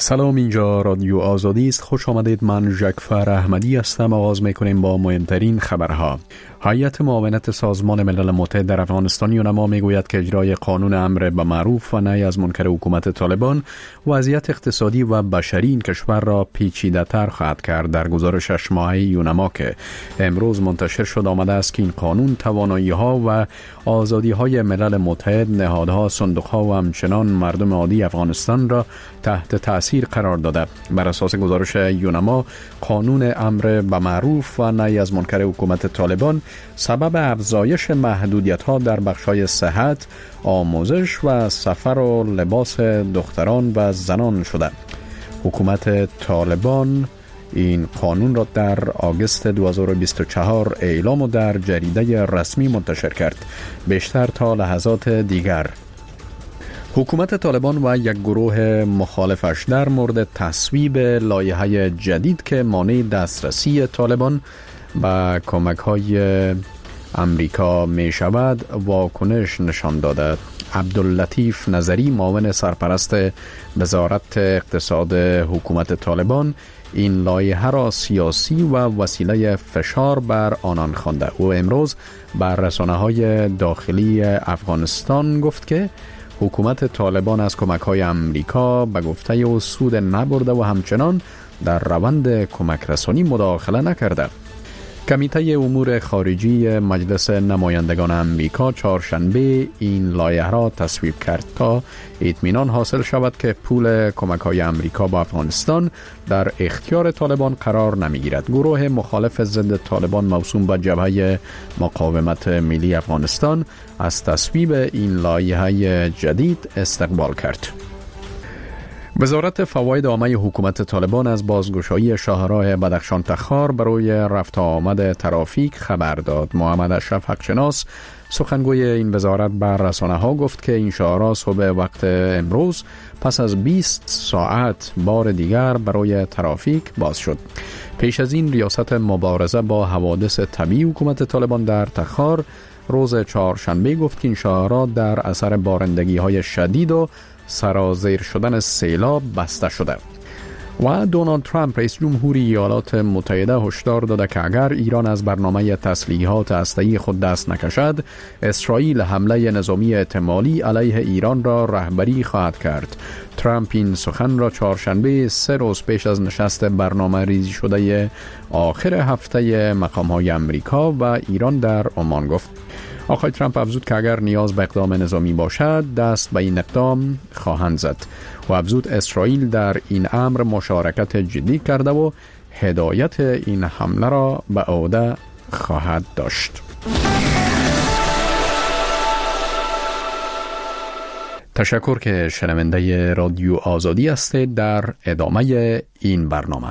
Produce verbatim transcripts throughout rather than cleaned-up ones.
سلام، اینجا رادیو آزادی است. خوش آمدید. من جعفر احمدی هستم. آغاز میکنیم با مهمترین خبرها. هیئت معاونت سازمان ملل متحد در افغانستان یونما میگوید که اجرای قانون امر به معروف و نهی از منکر حکومت طالبان وضعیت اقتصادی و بشری این کشور را پیچیده تر خواهد کرد. در گزارش شش ماهه یونما که امروز منتشر شد آمده است که این قانون توانایی ها و آزادی های ملل متحد، نهادها، صندوق ها و همچنان مردم عادی افغانستان را تحت تاثیر قرار داده. بر اساس گزارش یونما، قانون امر به معروف و نهی از منکر حکومت طالبان سبب افزایش محدودیت‌ها در بخش‌های صحت، آموزش و سفر و لباس دختران و زنان شده. حکومت طالبان این قانون را در آگوست دو هزار و بیست و چهار اعلام و در جریده رسمی منتشر کرد. بیشتر تا لحظات دیگر حکومت طالبان و یک گروه مخالفش در مورد تصویب لایحه جدید که مانع دسترسی طالبان با کمک‌های امریکا می شود واکنش نشان داده. عبداللطیف نظری، معاون سرپرست وزارت اقتصاد حکومت طالبان، این لایحه را سیاسی و وسیله فشار بر آنان خوانده. او امروز بر رسانه‌های داخلی افغانستان گفت که حکومت طالبان از کمک‌های امریکا به گفته او سود نبرده و همچنان در روند کمک رسانی مداخله نکرده. کمیته امور خارجی مجلس نمایندگان امریکا چهارشنبه این لایحه را تصویب کرد تا اطمینان حاصل شود که پول کمک‌های امریکا با افغانستان در اختیار طالبان قرار نمی‌گیرد. گروه مخالف ضد طالبان موسوم به جبهه مقاومت ملی افغانستان از تصویب این لایحه جدید استقبال کرد. وزارت فواید عامه حکومت طالبان از بازگشایی شاهراه بدخشان تخار برای رفت آمد ترافیک خبر داد. محمد اشرف حقشناس، سخنگوی این وزارت، بر رسانه‌ها گفت که این شاهراه صبح وقت امروز پس از بیست ساعت بار دیگر برای ترافیک باز شد. پیش از این ریاست مبارزه با حوادث طبیعی حکومت طالبان در تخار روز چهارشنبه گفت که این شاهراه در اثر بارندگی‌های شدید و سرازیر شدن سیلاب بسته شده. و دونالد ترامپ رئیس جمهوری ایالات متحده هشدار داده که اگر ایران از برنامه تسلیحات هسته‌ای خود دست نکشد، اسرائیل حمله نظامی احتمالی علیه ایران را رهبری خواهد کرد. ترامپ این سخن را چهارشنبه سه روز پیش از نشست برنامه ریزی شده آخر هفته مقام‌های امریکا و ایران در عمان گفت. آقای ترامپ افزود که اگر نیاز به اقدام نظامی باشد دست به این اقدام خواهند زد و افزود اسرائیل در این امر مشارکت جدی کرده و هدایت این حمله را به عهده خواهد داشت. تشکر که شنونده رادیو آزادی هستید. در ادامه این برنامه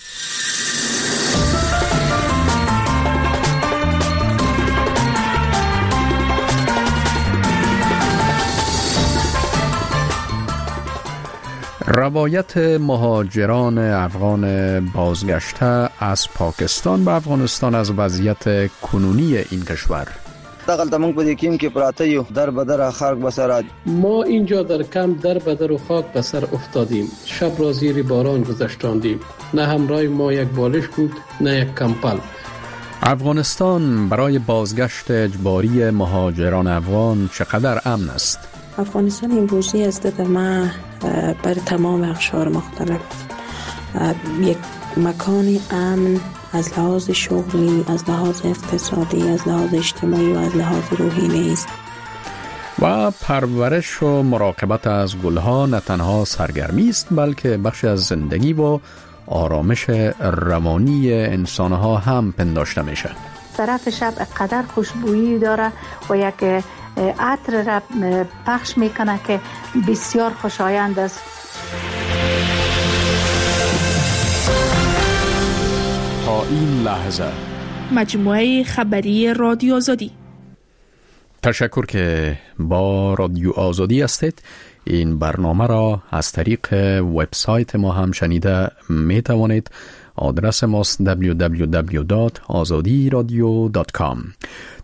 روایت مهاجران افغان بازگشته از پاکستان به افغانستان از وضعیت کنونی این کشور. دقل تمام پدې کېم کې پراته یو در بدر خاک بسر. ما اینجا در کمپ در بدر و خاک بسر افتادیم. شب را زیر باران گذشتاندیم. نه همراه ما یک بالش بود نه یک کمپل. افغانستان برای بازگشت اجباری مهاجران افغان چقدر امن است؟ افغانستان امروزی از دید ما بر تمام اقشار مختلف یک مکان امن از لحاظ شغلی، از لحاظ اقتصادی، از لحاظ اجتماعی و از لحاظ روحی نیست. و پرورش و مراقبت از گلها نه تنها سرگرمی است بلکه بخش از زندگی و آرامش روانی انسانها هم پنداشته میشه. طرف شب قدر خوشبویی داره و یک عطر را پخش میکنه که بسیار خوشایند است. تا این لحظه مجموعه خبری رادیو آزادی. تشکر که با رادیو آزادی هستید. این برنامه را از طریق وبسایت ما هم شنیده می توانید. آدرس ماست دبلیو دبلیو دبلیو دات آزادی رادیو دات کام.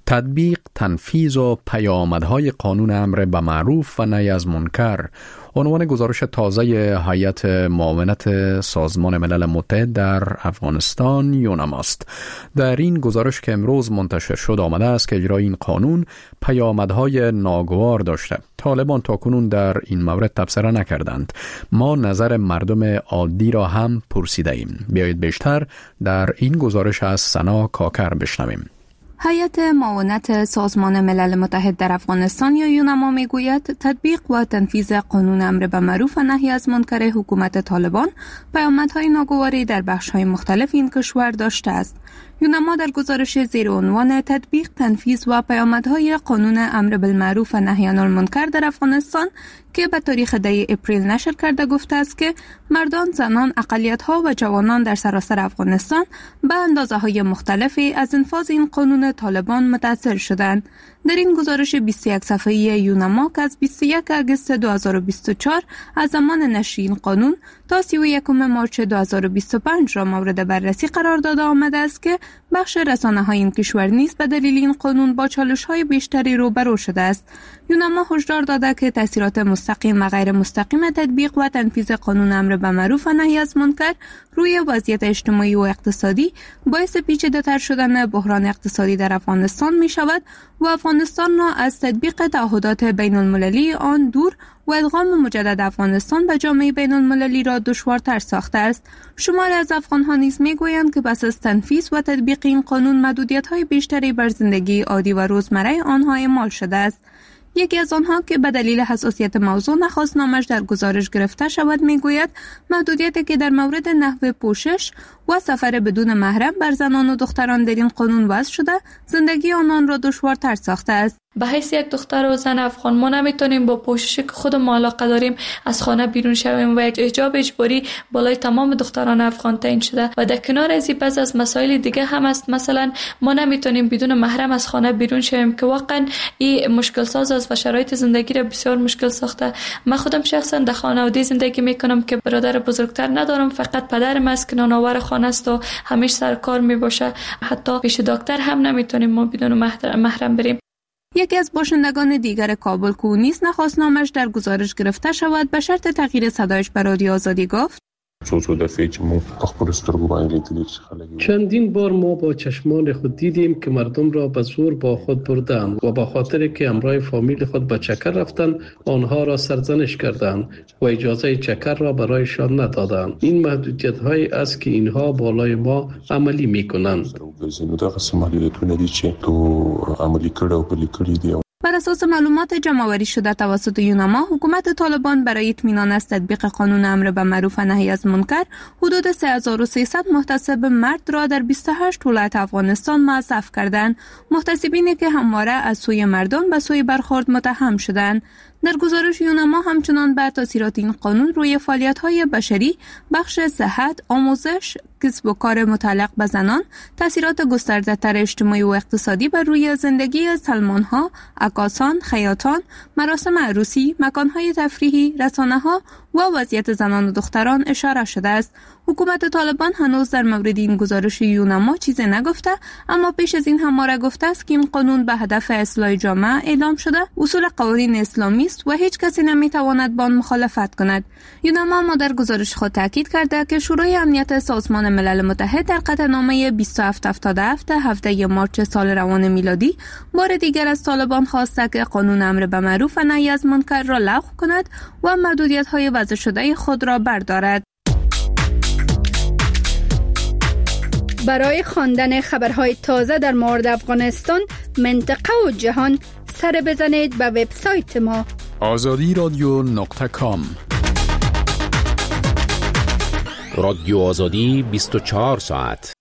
تطبیق، تنفیذ و پیامدهای قانون امر به معروف و نهی از منکر عنوان گزارش تازه هیئت معاونت سازمان ملل متحد در افغانستان یونما است. در این گزارش که امروز منتشر شد آمده است که اجرای این قانون پیامدهای ناگوار داشته. طالبان تاکنون در این مورد تبصره نکردند. ما نظر مردم عادی را هم پرسیده ایم. بیایید بیشتر در این گزارش از سنا کاکر بشنویم. هیئت معاونت سازمان ملل متحد در افغانستان یا یونما میگوید تطبیق و تنفیذ قانون امر به معروف و نهی از منکر حکومت طالبان پیامدهای ناگواری در بخش‌های مختلف این کشور داشته است. یونما در گزارش زیر عنوان تطبیق، تنفیذ و پیامدهای قانون امر بالمعروف و نهی عن المنکر در افغانستان که به تاریخ ده اپریل نشر کرده گفته است که مردان، زنان، اقلیت‌ها و جوانان در سراسر افغانستان به اندازه‌های مختلفی از انفاذ این قانون طالبان متاثر شدند. در این گزارش بیست و یک صفحه‌ای یونما که از بیست و یک آگوست دو هزار و بیست و چهار از زمان نشر این قانون تا سی و یکم مارچ دو هزار و بیست و پنج را مورد بررسی قرار داده آمده است که بخش رسانه‌های این کشور نیز به دلیل این قانون با چالش‌های بیشتری روبرو شده است. یونما هشدار داده که تأثیرات مستقیم و غیر مستقیم تطبیق و تنفیذ قانون امر به معروف و نهی از منکر روی وضعیت اجتماعی و اقتصادی باعث پیچیده‌تر شدن بحران اقتصادی در افغانستان می شود و افغانستان را از تطبیق تعهدات بین المللی آن دور و ادغام مجدد افغانستان به جامعه بین المللی را دشوارتر ساخته است. شماری از افغان‌ها نیز می‌گویند که پس از تنفیذ و تطبیق این قانون محدودیت‌های بیشتری بر زندگی عادی و روزمره آنها اعمال شده است. یکی از آنها که به دلیل حساسیت موضوع نخواست نامش در گزارش گرفته شود میگوید محدودیتی که در مورد نحوه پوشش و سفر بدون محرم بر زنان و دختران در این قانون وضع شده زندگی آنان را دشوارتر ساخته است. به حیث یک دختر و زن افغان ما نمیتونیم با پوششی که خودمون علاقه داریم از خانه بیرون شویم و یک حجاب اجباری بالای تمام دختران افغان تعیین شده و در کنار از این بعض از مسائل دیگه هم است. مثلا ما نمیتونیم بدون محرم از خانه بیرون شویم که واقعا این مشکل ساز است و شرایط زندگی را بسیار مشکل ساخته. من خودم شخصا در خانواده زندگی میکنم که برادر بزرگتر ندارم، فقط پدرم است که نانآور خانه است و همیشه سر کار میباشه. حتی پیش دکتر هم نمیتونیم ما بدون محرم بریم. یکی از باشندگان دیگر کابل که نیز نخواست نامش در گزارش گرفته شود به شرط تغییر صدایش به رادیو آزادی گفت: چندین بار ما با چشمان خود دیدیم که مردم را به زور با خود بردند و با خاطر که همراه فامیل خود به چکر رفتند آنها را سرزنش کردند و اجازه چکر را برایشان ندادند. این محدودیت هایی است که اینها بالای ما عملی می کنند. بر اساس معلومات جمع‌آوری شده توسط یونما، حکومت طالبان برای اطمینان از تطبیق قانون امر به معروف و نهی از منکر حدود سه هزار و سیصد محتسب مرد را در بیست و هشت ولایت افغانستان موظف کردند. محتسبینی که همواره از سوی مردم به سوی برخورد متهم شدند. در گزارش یونما همچنان به تاثیرات این قانون روی فعالیت‌های بشری، بخش صحت، آموزش، کسب و کار متعلق به زنان، تاثیرات گسترده‌تر اجتماعی و اقتصادی بر روی زندگی سلمان‌ها، عکاسان، خیاطان، مراسم عروسی، مکان‌های تفریحی، رسانه‌ها و وضعیت زنان و دختران اشاره شده است. حکومت طالبان هنوز در مورد این گزارش یونما چیزی نگفته، اما پیش از این همواره گفته است که این قانون به هدف اصلاح جامعه اعلام شده، اصول قوانین اسلامی است و هیچ کسی نمیتواند با آن مخالفت کند. یونما ما در گزارش خود تاکید کرده که شورای امنیت سازمان ملل متحد در قطعنامه بیست و هفت هفتاد و هفت هفده مارچ سال روان میلادی بار دیگر از طالبان خواسته که قانون امر به معروف و نهی از منکر را لغو کند و محدودیت‌های وضع شده خود را بردارد. برای خواندن خبرهای تازه در مورد افغانستان، منطقه و جهان سر بزنید به وبسایت ما آزادی رادیو نقطه کام. رادیو آزادی بیست و چهار ساعت.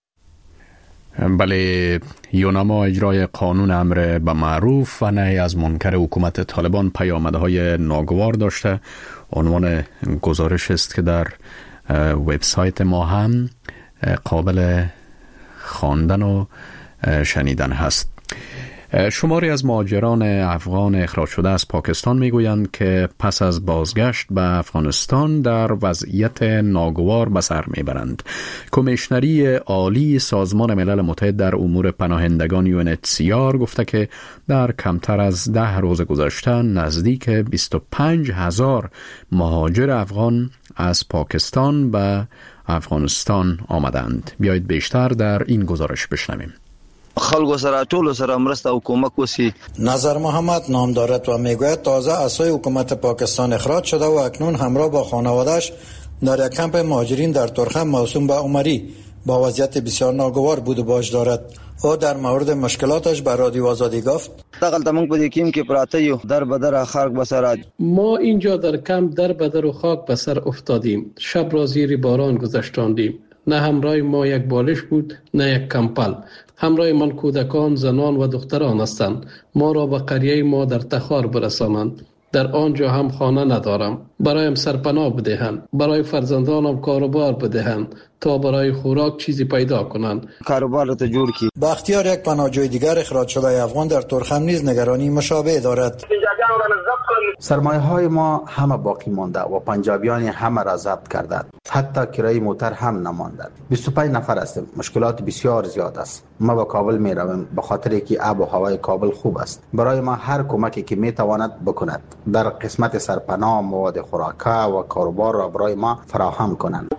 بله، یونما اجرای قانون امر به معروف و نهی از منکر حکومت طالبان پیامدهای ناگوار داشته. عنوان گزارش است که در وبسایت ما هم قابل خواندن و شنیدن هست. شماری از مهاجران افغان اخراج شده از پاکستان میگویند که پس از بازگشت به افغانستان در وضعیت ناگوار به سر میبرند. کمیشنری عالی سازمان ملل متحد در امور پناهندگان یو ان اچ سی آر گفته که در کمتر از ده روز گذشته نزدیک بیست و پنج هزار مهاجر افغان از پاکستان به افغانستان آمدند. بیایید بیشتر در این گزارش بشنویم. خلکو سره ټولو سره مرسته او کومک وسی. نظر محمد نام دارد و میگوید تازه از سوی حکومت پاکستان اخراج شده و اکنون همراه با خانواده‌اش در یک کمپ مهاجرین در ترخم موسوم به عمری با وضعیت بسیار ناگوار بود و باش دارد. او در مورد مشکلاتش به رادیو آزادی گفت: دغلته موږ په دې کیم کې پراته یو در بدر خاک بسر. ما اینجا در کمپ در بدر و خاک بسر افتادیم. شب را زیر باران گذشتاندیم. نه همراه ما یک بالش بود نه یک کمپل. همراه من کودکان، زنان و دختران هستند. ما را به قریه ما در تخار برسانند. در آنجا هم خانه ندارم. برایم سرپناه بدهند. برای فرزندانم کاروبار بدهند تا برای خوراک چیزی پیدا کنند. کاروبار را جور کی. بختیار یک پناهجوی دیگر اخراج شده افغان در ترخم نیز نگرانی مشابه دارد. سرمایه های ما همه باقی مانده و پنجابیان همه را ضبط کردند. حتی کرایه موتر هم نمانده. بیست و پنج نفر هستیم. مشکلات بسیار زیاد است. ما به کابل می رویم به خاطر که آب و هوای کابل خوب است. برای ما هر کمکی که می تواند بکند در قسمت سرپناه، مواد خوراکه و کاروبار را برای ما فراهم کنند.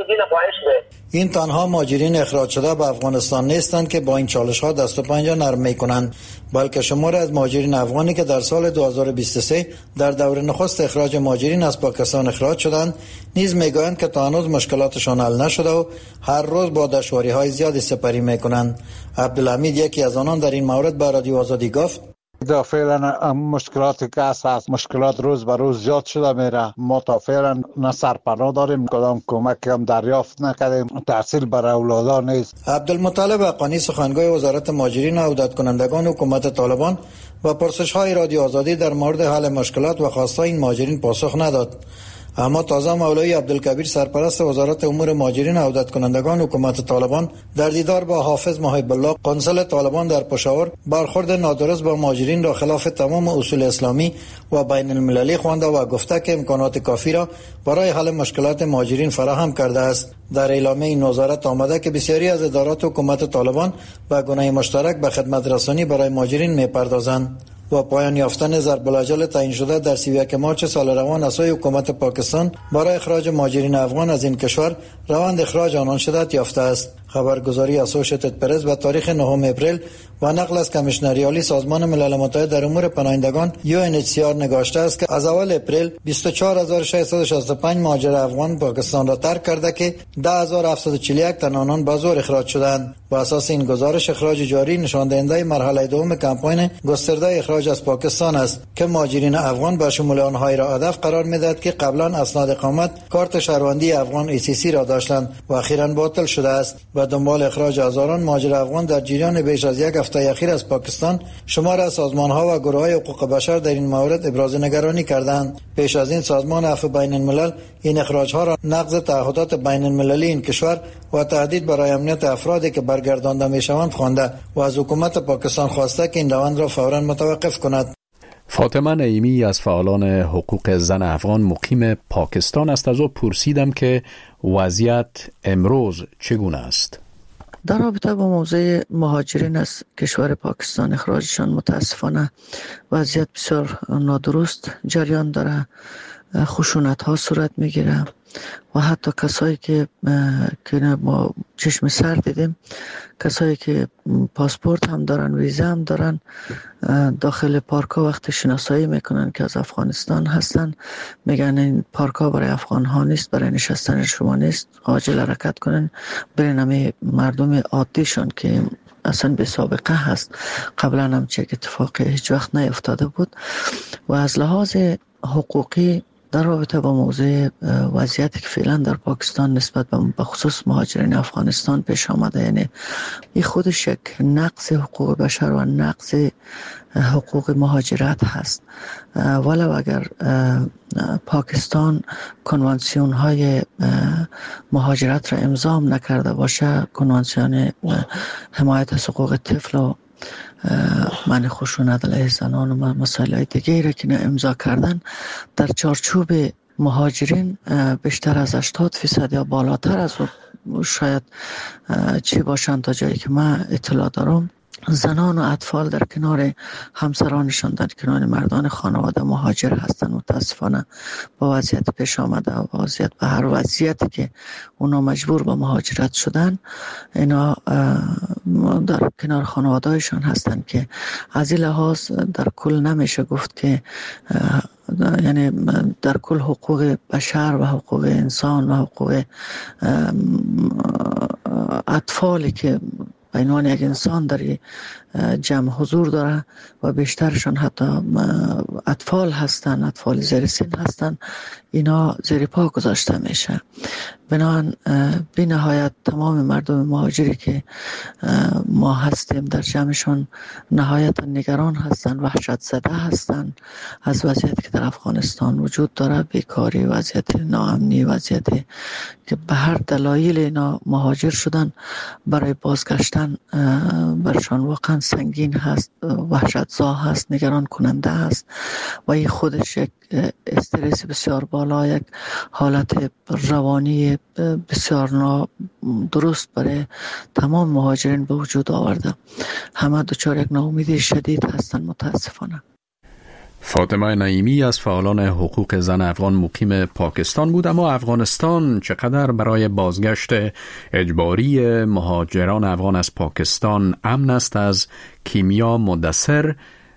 این تنها مهاجرین اخراج شده به افغانستان نیستند که با این چالش ها دست و پنجه نرم می کنند، بلکه شماری از مهاجرین افغانی که در سال دو هزار و بیست و سه در دور نخست اخراج مهاجرین از پاکستان اخراج شدند نیز میگویند که تا هنوز مشکلاتشان حل نشده و هر روز با دشواری های زیادی سپری میکنند. عبدالحمید یکی از آنان در این مورد به رادیو آزادی گفت: دا فعلا مشکلاتی که هست مشکلات روز به روز زیاد شده میره. ما تا فعلا نه سرپناه داریم، کدام کمک هم دریافت نکردیم، تحصیل برای اولادان نیست. عبدالمطلب حقانی سخنگوی وزارت مهاجرین و عودت کنندگان حکومت طالبان و پرسش های رادیو آزادی در مورد حل مشکلات و خواستهای این مهاجرین پاسخ نداد. اما تازه مولوی عبدالکبیر سرپرست وزارت امور مهاجرین و عودت کنندگان حکومت طالبان در دیدار با حافظ محب الله قنصل طالبان در پشاور برخورد نادرست با مهاجرین را خلاف تمام اصول اسلامی و بین المللی خوانده و گفته که امکانات کافی را برای حل مشکلات مهاجرین فراهم کرده است. در اعلامیه این وزارت آمده که بسیاری از ادارات حکومت طالبان به گونه مشترک به خدمت رسانی برای مهاجرین می‌پردازند. و پایان یافتن ضرب الاجل تعیین شده در سی و یک مارچ سال روان از سوی حکومت پاکستان برای اخراج مهاجرین افغان از این کشور روند اخراج آنان شدت یافته است. خبرگزاری اسوشیتد پرس به تاریخ نهم اپریل و نقل از کمیشنری عالی سازمان ملل متحد در امور پناهندگان یو ان اچ سی آر نگاشته است که از اول اپریل بیست و چهار هزار و ششصد و شصت و پنج مهاجر افغان پاکستان را ترک کرده که ده هزار و هفتصد و چهل و یک تن آنان به زور اخراج شدند. با اساس این گزارش اخراج جاری نشان دهنده مرحله دوم کمپاین گسترده اخراج از پاکستان است که مهاجرین افغان به شمول آنها را هدف قرار می‌دهد که قبلا اسناد اقامت کارت شهروندی افغان ای سی سی را داشتند و اخیراً باطل شده است. و دنبال اخراج هزاران مهاجر افغان در جریان بیش از یک هفته اخیر از پاکستان شمار از سازمان‌ها و گروه‌های حقوق بشر در این مورد ابراز نگرانی کردند. پیش از این سازمان عفو بین الملل این اخراج‌ها را نقض تعهدات بین المللی این کشور و تهدید برای امنیت افرادی که برگردانده میشوند خوانده و از حکومت پاکستان خواسته که این روند را فوراً متوقف کند. فاطمه نعیمی از فعالان حقوق زن افغان مقیم پاکستان است. از او پرسیدم که وضعیت امروز چگونه است. در رابطه با موضوع مهاجرین از کشور پاکستان اخراجشان متاسفانه وضعیت بسیار نادرست جریان داره. خشونت ها صورت میگیره و حتی کسایی که که ما چشم سر دیدیم، کسایی که پاسپورت هم دارن، ویزا هم دارن، داخل پارکا وقت شناسایی میکنن که از افغانستان هستن، میگن این پارکا برای افغان ها نیست، برای نشستن شما نیست، عاجل حرکت کنن برین همه مردم عادیشون که اصلا به سابقه هست. قبلا هم چه اتفاقی هیچ وقت نیفتاده بود. و از لحاظ حقوقی در رابطه با موضوع وضعیتی که فعلا در پاکستان نسبت به خصوص مهاجرین افغانستان پیش آمده، یعنی این خودش یک نقض حقوق بشر و نقض حقوق مهاجرت هست. ولو اگر پاکستان کنوانسیون های مهاجرت را امضا نکرده باشه، کنوانسیون حمایت از حقوق طفل و من خشونت علیه زنان و مسائل دیگه را که امضا کردن در چارچوب مهاجرین بیشتر از هشتاد فیصد یا بالاتر از شاید چی باشند تا جایی که من اطلاع دارم زنان و اطفال در کنار همسرانشان در کنار مردان خانواده مهاجر هستند. متاسفانه با وضعیت پیش آمده و وضعیت به هر وضعیتی که اونا مجبور به مهاجرت شدن اینا در کنار خانوادهشان هستند که از این لحاظ در کل نمیشه گفت که یعنی در کل حقوق بشر و حقوق انسان و حقوق اطفالی که به عنوان یک انسان در جمع حضور داره و بیشترشان حتی اطفال هستن، اطفال زیر سن هستن، اینا زیر پا گذاشته میشه. بنابراین بی نهایت تمام مردم مهاجری که ما هستیم در جمعشان نهایت نگران هستن، وحشت زده هستن از وضعیتی که در افغانستان وجود داره، بیکاری، وضعیت ناامنی، وضعیتی که به هر دلایل اینا مهاجر شدن. برای بازگشتن برشان واقعا سنگین هست، وحشت زا هست، نگران کننده است و این خودش یک استرس بسیار بالا، یک حالت روانی بسیار نادرست برای تمام مهاجرین به وجود آورده. همه دچار یک ناامیدی شدید هستند متاسفانه. فاطمه نعیمی از فعالان حقوق زن افغان مقیم پاکستان بود. اما افغانستان چقدر برای بازگشت اجباری مهاجران افغان از پاکستان امن است؟ از کیمیا مدثر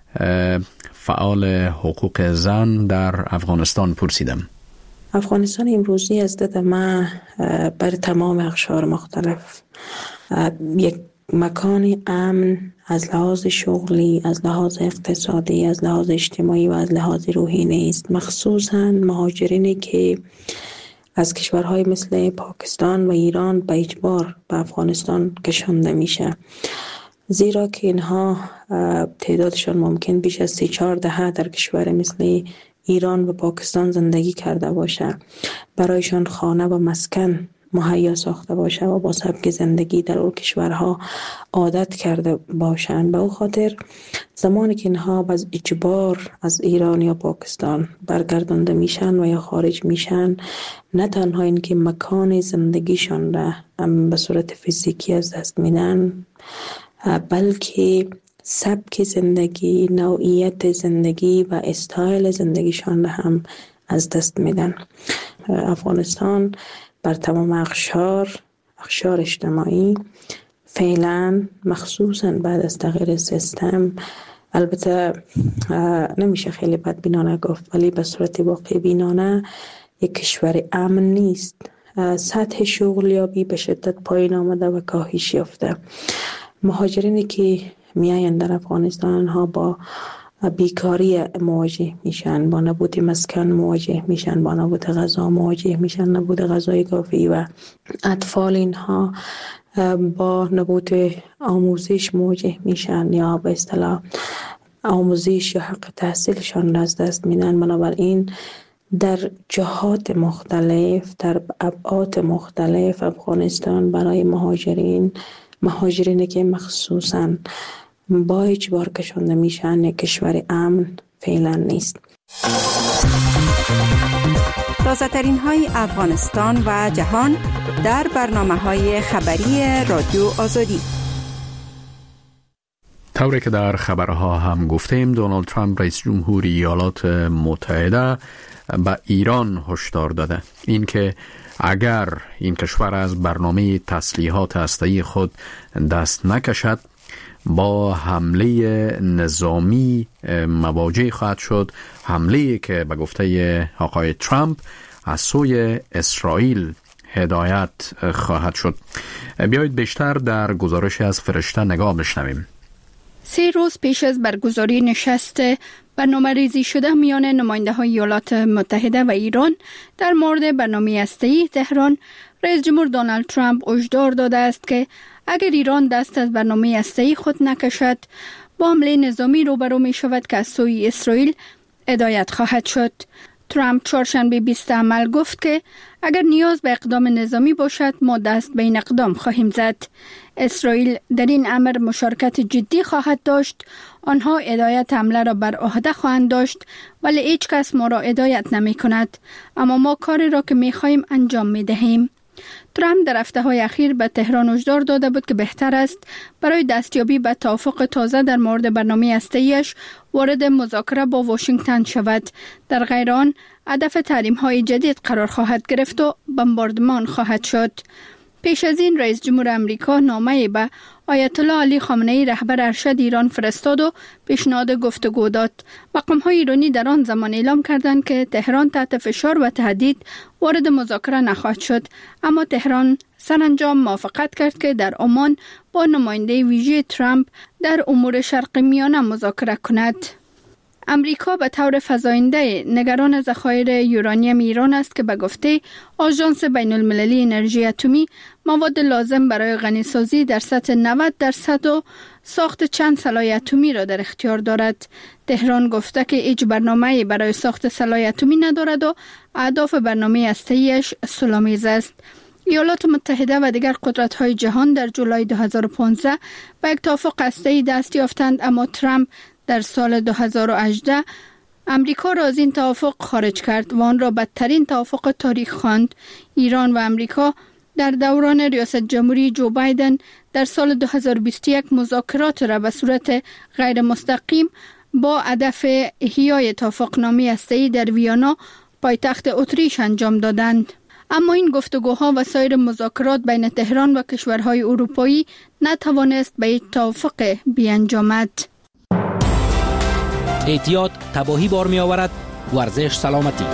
فعال حقوق زن در افغانستان پرسیدم. افغانستان امروزی از دید من بر تمام اقشار مختلف یک مکان امن از لحاظ شغلی، از لحاظ اقتصادی، از لحاظ اجتماعی و از لحاظ روحی نیست. مخصوصاً مهاجرینی که از کشورهای مثل پاکستان و ایران به اجبار به افغانستان کشانده میشه، زیرا که اینها تعدادشان ممکن بیش از سی چهار دهه در کشور مثل ایران و پاکستان زندگی کرده باشه، برایشان خانه و مسکن مهیا ساخته باشه و با سبک زندگی در اون کشورها عادت کرده باشند. به او خاطر زمانی که اینها باز اجبار از ایران یا پاکستان برگردانده میشن و یا خارج میشن، نه تنها این که مکان زندگیشان را به صورت فیزیکی از دست میدن، بلکه سبک زندگی، نوعیت زندگی و استایل زندگیشان را هم از دست میدن. افغانستان بر تمام اقشار اقشار اجتماعی فعلا، مخصوصا بعد از تغییر سیستم، البته نمیشه خیلی بدبینانه گفت ولی به صورت واقع بینانه یک کشور امن نیست. سطح شغلیابی به شدت پایین آمده و کاهش یافته. مهاجرینی که میاین در افغانستان ها با بیکاری مواجه میشن، با نبود مسکن مواجه میشن، با نبود غذا مواجه میشن، نبود غذای کافی، و اطفال اینها با نبود آموزش مواجه میشن یا به اصطلاح آموزش یا حق تحصیلشان از دست میدن. بنابراین در جهات مختلف، در ابعاد مختلف، افغانستان برای مهاجرین مهاجرینی که مخصوصاً با اجبار کشانده میشن یک کشور امن فعلا نیست. تازه ترین های افغانستان و جهان در برنامه های خبری رادیو آزادی. طوری که در خبرها هم گفتیم، دونالد ترامپ رئیس جمهوری ایالات متحده به ایران هشدار داده اینکه اگر این کشور از برنامه تسلیحات هسته‌ای خود دست نکشد، با حمله نظامی مواجه خواهد شد، حمله که به گفته آقای ترامپ از سوی اسرائیل هدایت خواهد شد. بیایید بیشتر در گزارش از فرشته نگاه بشنویم. سه روز پیش از برگزاری نشست برنامه‌ریزی شده میان نماینده‌های ایالات متحده و ایران در مورد برنامه هسته‌ای تهران، رئیس جمهور دونالد ترامپ هشدار داده است که اگر ایران دست از برنامه هسته‌ای خود نکشد، با حمله نظامی روبرو می شود که از سوی اسرائیل هدایت خواهد شد. ترامپ چهارشنبه بیست عمل گفت که اگر نیاز به اقدام نظامی باشد ما دست به این اقدام خواهیم زد. اسرائیل در این امر مشارکت جدی خواهد داشت. آنها هدایت حمله را بر عهده خواهند داشت ولی هیچ کس ما را هدایت نمی کند. اما ما کاری را که می خواهیم انجام می دهیم. ترامپ در هفته‌های اخیر به تهران هشدار داده بود که بهتر است برای دستیابی به توافق تازه در مورد برنامه هسته‌ایش وارد مذاکره با واشنگتن شود. در غیر آن هدف تحریم‌های جدید قرار خواهد گرفت و بمباردمان خواهد شد. پیش از این رئیس جمهور امریکا نامه‌ای به آیت الله علی خامنه‌ای رهبر ارشد ایران فرستاد و پیشنهاد گفتگو داد. مقام‌های ایرانی در آن زمان اعلام کردند که تهران تحت فشار و تهدید وارد مذاکره نخواهد شد، اما تهران سرانجام موافقت کرد که در عمان با نماینده ویژه ترامپ در امور شرق میانه مذاکره کند. امریکا به طور فزاینده نگران ذخایر یورانیم ایران است که به گفته آژانس بین المللی انرژی اتمی مواد لازم برای غنیسازی در سطح نود درصد و ساخت چند سلاح اتمی را در اختیار دارد. تهران گفته که هیچ برنامه‌ای برای ساخت سلاح اتمی ندارد و اهداف برنامه هسته‌ایش صلح‌آمیز است. ایالات متحده و دیگر قدرت‌های جهان در جولای دو هزار و پانزده به یک توافق هسته‌ای دست یافتند، اما ترامپ در سال دو هزار و هجده امریکا را از این توافق خارج کرد و آن را بدترین توافق تاریخ خواند. ایران و امریکا در دوران ریاست جمهوری جو بایدن در سال دو هزار و بیست و یک مذاکرات را به صورت غیر مستقیم با هدف احیای توافقنامه هسته‌ای در ویانا پایتخت اتریش انجام دادند. اما این گفتگوها و سایر مذاکرات بین تهران و کشورهای اروپایی نتوانست به یک توافق بیانجامد. اعتیاد تباهی بار می آورد. ورزش سلامتی.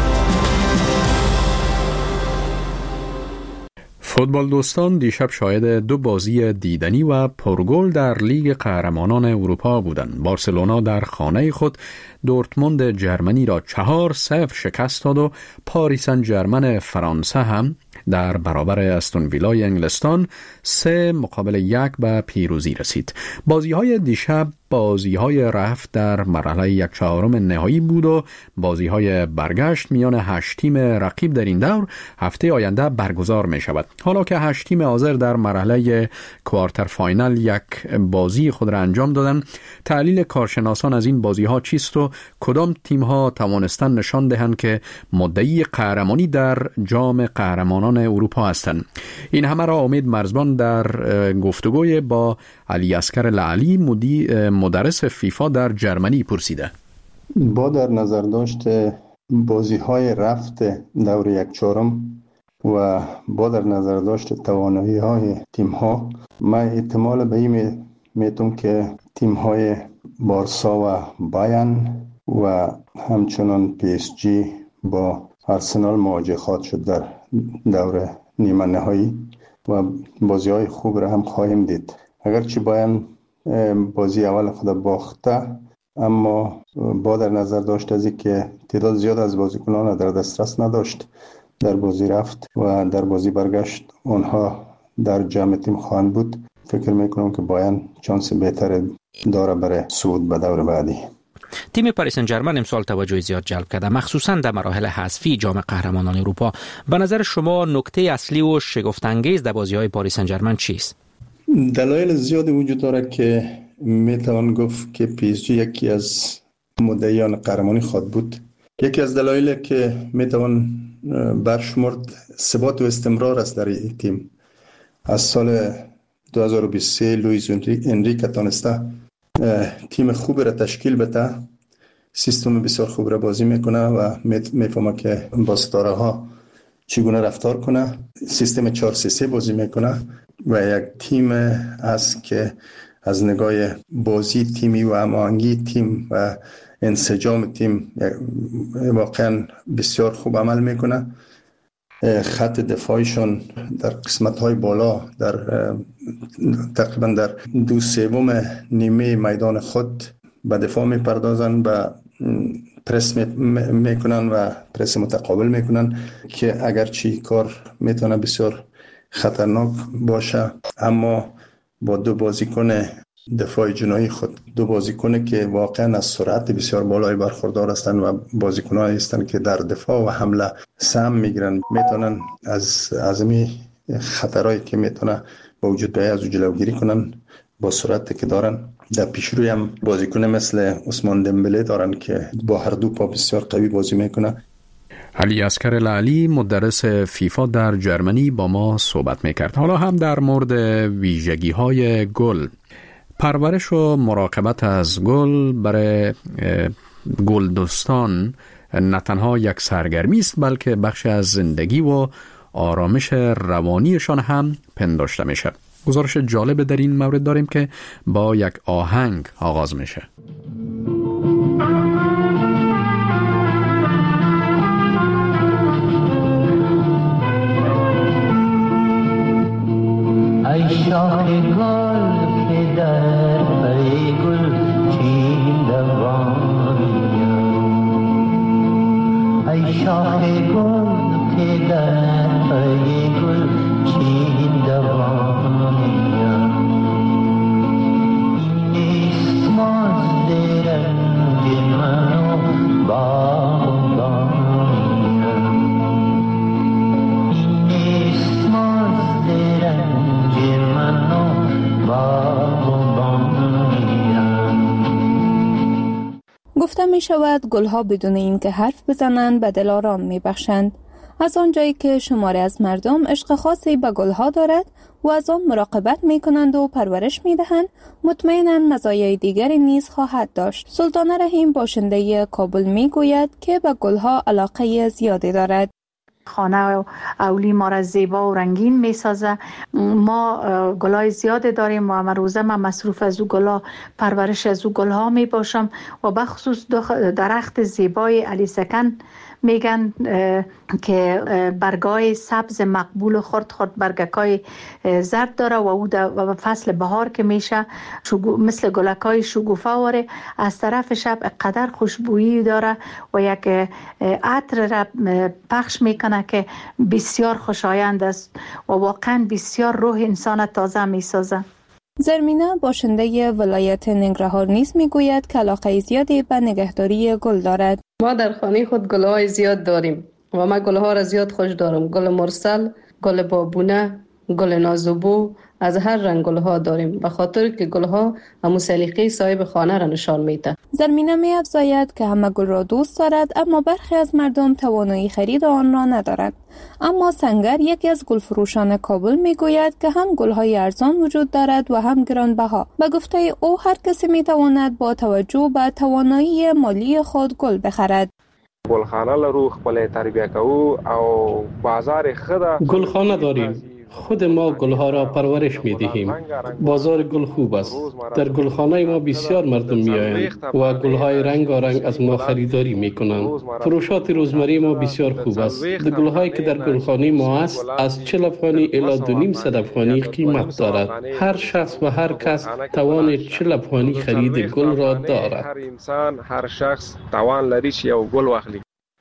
فوتبال دوستان دیشب شاهد دو بازی دیدنی و پرگل در لیگ قهرمانان اروپا بودند. بارسلونا در خانه خود دورتموند جرمنی را چهار صفر شکست داد و پاریس سن ژرمن فرانسه هم در برابر استون ویلای انگلستان سه مقابل یک به پیروزی رسید. بازی های دیشب بازی های رفت در مرحله یک چهارم نهایی بود و بازی های برگشت میان هشت تیم رقیب در این دور هفته آینده برگزار می شود. حالا که هشت تیم حاضر در مرحله کوارتر فاینال یک بازی خود را انجام دادند، تحلیل کارشناسان از این بازی ها چیست و کدام تیم ها توانستن نشان دهند که مدعی قهرمانی در جام قهرمانان اروپا هستند؟ این همه را امید مرزبان در گفتگوی با علی اصغر لعلی مدرس فیفا در جرمنی پرسیده. با در نظر داشت بازی های رفت دور یک چهارم و با در نظر داشت توانایی های تیم ها، من احتمال به این میتونم که تیم های بارسا و بایرن و همچنان پی اس جی با آرسنال مواجه خواهد شد در دور نیمه نهایی و بازی های خوب را هم خواهیم دید. اگرچه بایرن بازی اول خود باخته، اما با در نظر داشت از این که تعداد زیاد از بازیکنان در دسترس نداشت در بازی رفت و در بازی برگشت آنها در جمع تیم خواهند بود، فکر میکنم که بایرن چانس بهتر داره برای صعود به دور بعدی. تیم پاریس سن ژرمن امسال توجه زیاد جلب کرده، مخصوصا در مراحل حذفی جام قهرمانان اروپا. به نظر شما نکته اصلی و شگفت انگیز در بازی‌های پاریس سن ژرمن چیست؟ دلایل زیادی وجود داره که میتوان گفت که پی اس جی یکی از مدعیان قهرمانی خواهد بود. یکی از دلایلی که میتوان برشمرد ثبات و استمرار است در این تیم. از سال دو هزار و بیست و سه لوئیس انریکه تانسته تیم خوب را تشکیل بده، سیستم بسیار خوب را بازی میکنه و میفهمه که با ستاره ها چگونه رفتار کنه، سیستم چهار سه سه بازی میکنه و یک تیم است که از نگاه بازی تیمی و هماهنگی تیم و انسجام تیم واقعا بسیار خوب عمل میکنه. خط دفاعیشون در قسمت‌های بالا در تقریبا در دو سوم نیمه میدان خود به دفاع میپردازن و پرس میکنن و پرس متقابل میکنن که اگرچه کار میتونه بسیار خطرناک باشه، اما با دو بازیکن دفاع جنایی خود. دو بازیکن که واقعا از سرعت بسیار بالای برخوردار هستند و بازیکنان هستند که در دفاع و حمله سهم میگیرن، میتونن از عظمی خطرایی که میتونه با وجود بیاید از جلوگیری کنن با سرعتی که دارن. در پیشروی هم بازیکن مثل عثمان دمبله دارن که با هر دو پا بسیار قوی بازی میکنه. علی اصغر لعلی مدرس فیفا در جرمنی با ما صحبت میکرد. حالا هم در مورد ویژگی های گل، پرورش و مراقبت از گل برای گل دوستان نه تنها یک سرگرمی است بلکه بخشی از زندگی و آرامش روانیشان هم پنداشته میشه. گزارش جالب در این مورد داریم که با یک آهنگ آغاز میشه. ای شاخ گل که در پی گل چین دوانیم، ای شاخ گل که در پی گل چین دوانیم، این نیست مازد رنج من و باغبانیم، این نیست مازد رنج من و باغبانیم. گفته می شود گلها بدون این که حرف بزنند به دل آرام می بخشند. از آنجایی که شماری از مردم عشق خاصی به گلها دارد و از آن مراقبت می کنند و پرورش می دهند، مطمئناً مزایای دیگری نیز خواهد داشت. سلطانه رحیم باشنده کابل می گوید که به گلها علاقه زیادی دارد. خانه اولی ما را زیبا و رنگین می سازه. ما گلای زیاد داریم و همه روزه من مصروف از او گلا، پرورش از او گلها می باشم و بخصوص درخت زیبای علی سکن میگن که برگای سبز مقبول و خرد خرد برگکای زرد داره و او در فصل بهار که میشه مثل گلکای شگوفه واره، از طرف شب قدر خوشبویی داره و یک عطر را پخش میکنه که بسیار خوشایند است و واقعا بسیار روح انسان تازه میسازه. زرمینه باشنده ولایت ننگرهار نیز میگوید که علاقه زیادی به نگهداری گل دارد. ما در خانه خود گلهای زیاد داریم و من گلها را زیاد خوش دارم. گل مرسل، گل بابونه، گل نازوبو، از هر رنگ گلها داریم به خاطر که گلها همون سلیقه صاحب خانه را نشان میده. زرمینه می افزاید که همه گل را دوست دارد اما برخی از مردم توانایی خرید آن را ندارد. اما سنگر یکی از گلفروشان کابل می گوید که هم گلهای ارزان وجود دارد و هم گرانبها. به گفته او هر کسی می تواند با توجه به توانایی مالی خود گل بخرد. گلخانه لرو خپل تربیه کوو او بازار خدا گلخانه داریم. خود ما گلها را پرورش می دهیم. بازار گل خوب است. در گلخانه ما بسیار مردم می آیند و گلهای رنگارنگ از ما خریداری می کنند. فروشات روزمره ما بسیار خوب است. در گلهایی که در گلخانه ما است از چهل افغانی الی دو نیم صد افغانی قیمت دارد. هر شخص و هر کس توان چهل افغانی خرید گل را دارد. هر انسان هر شخص توان لري چې یو گل واخلي.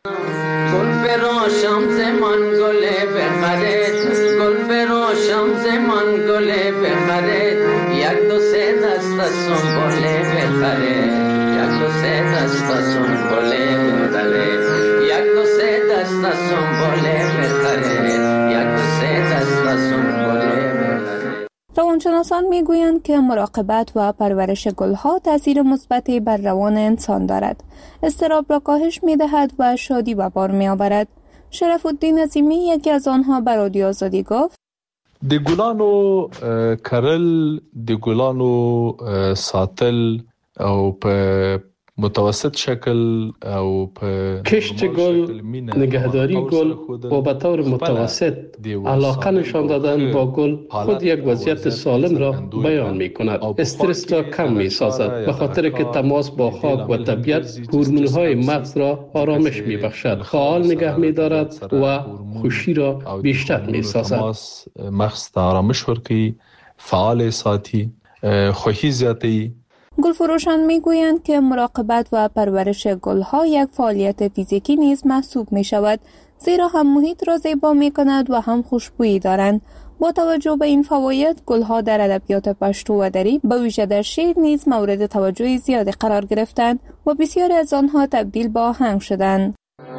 گل فروشم زمان گل بخرید، گل فروشم زمان گل بخرید، یک دو سه دست سنبل بخرید، یک دو سه دست سنبل بخرید، یک دو سه دست سنبل بخرید، یک دو سه دست سنبل بخرید. روانشناسان میگویند که مراقبت و پرورش گلها تاثیر مثبتی بر روان انسان دارد. اضطراب را کاهش می‌دهد و شادی به بار می‌آورد. شرف الدین عظیمی یکی از آنها به رادیو آزادی گفت: د ګلانو کرل، د ګلانو ساتل او په متوسط شکل او په کشت گل، نگهداری گل و به طور متوسط علاقه نشان دادن با گل خود یک وضعیت سالم را بیان می کند. استرس را کم می سازد به خاطر که تماس با خاک و طبیعت هورمون های مغز را آرامش می بخشد، فعال نگه می دارد و خوشی را بیشتر می سازد. مغز آرامش ورکی، فعال ساتی، خوشی زیاتی. گلفروشان میگویند که مراقبت و پرورش گلها یک فعالیت فیزیکی نیز محسوب می شود، زیرا هم محیط را زیبا می کند و هم خوشبویی دارند. با توجه به این فواید، گلها در ادبیات پشتو و دری به ویژه در شعر نیز مورد توجه زیادی قرار گرفتند و بسیاری از آنها تبدیل به آهنگ شدند.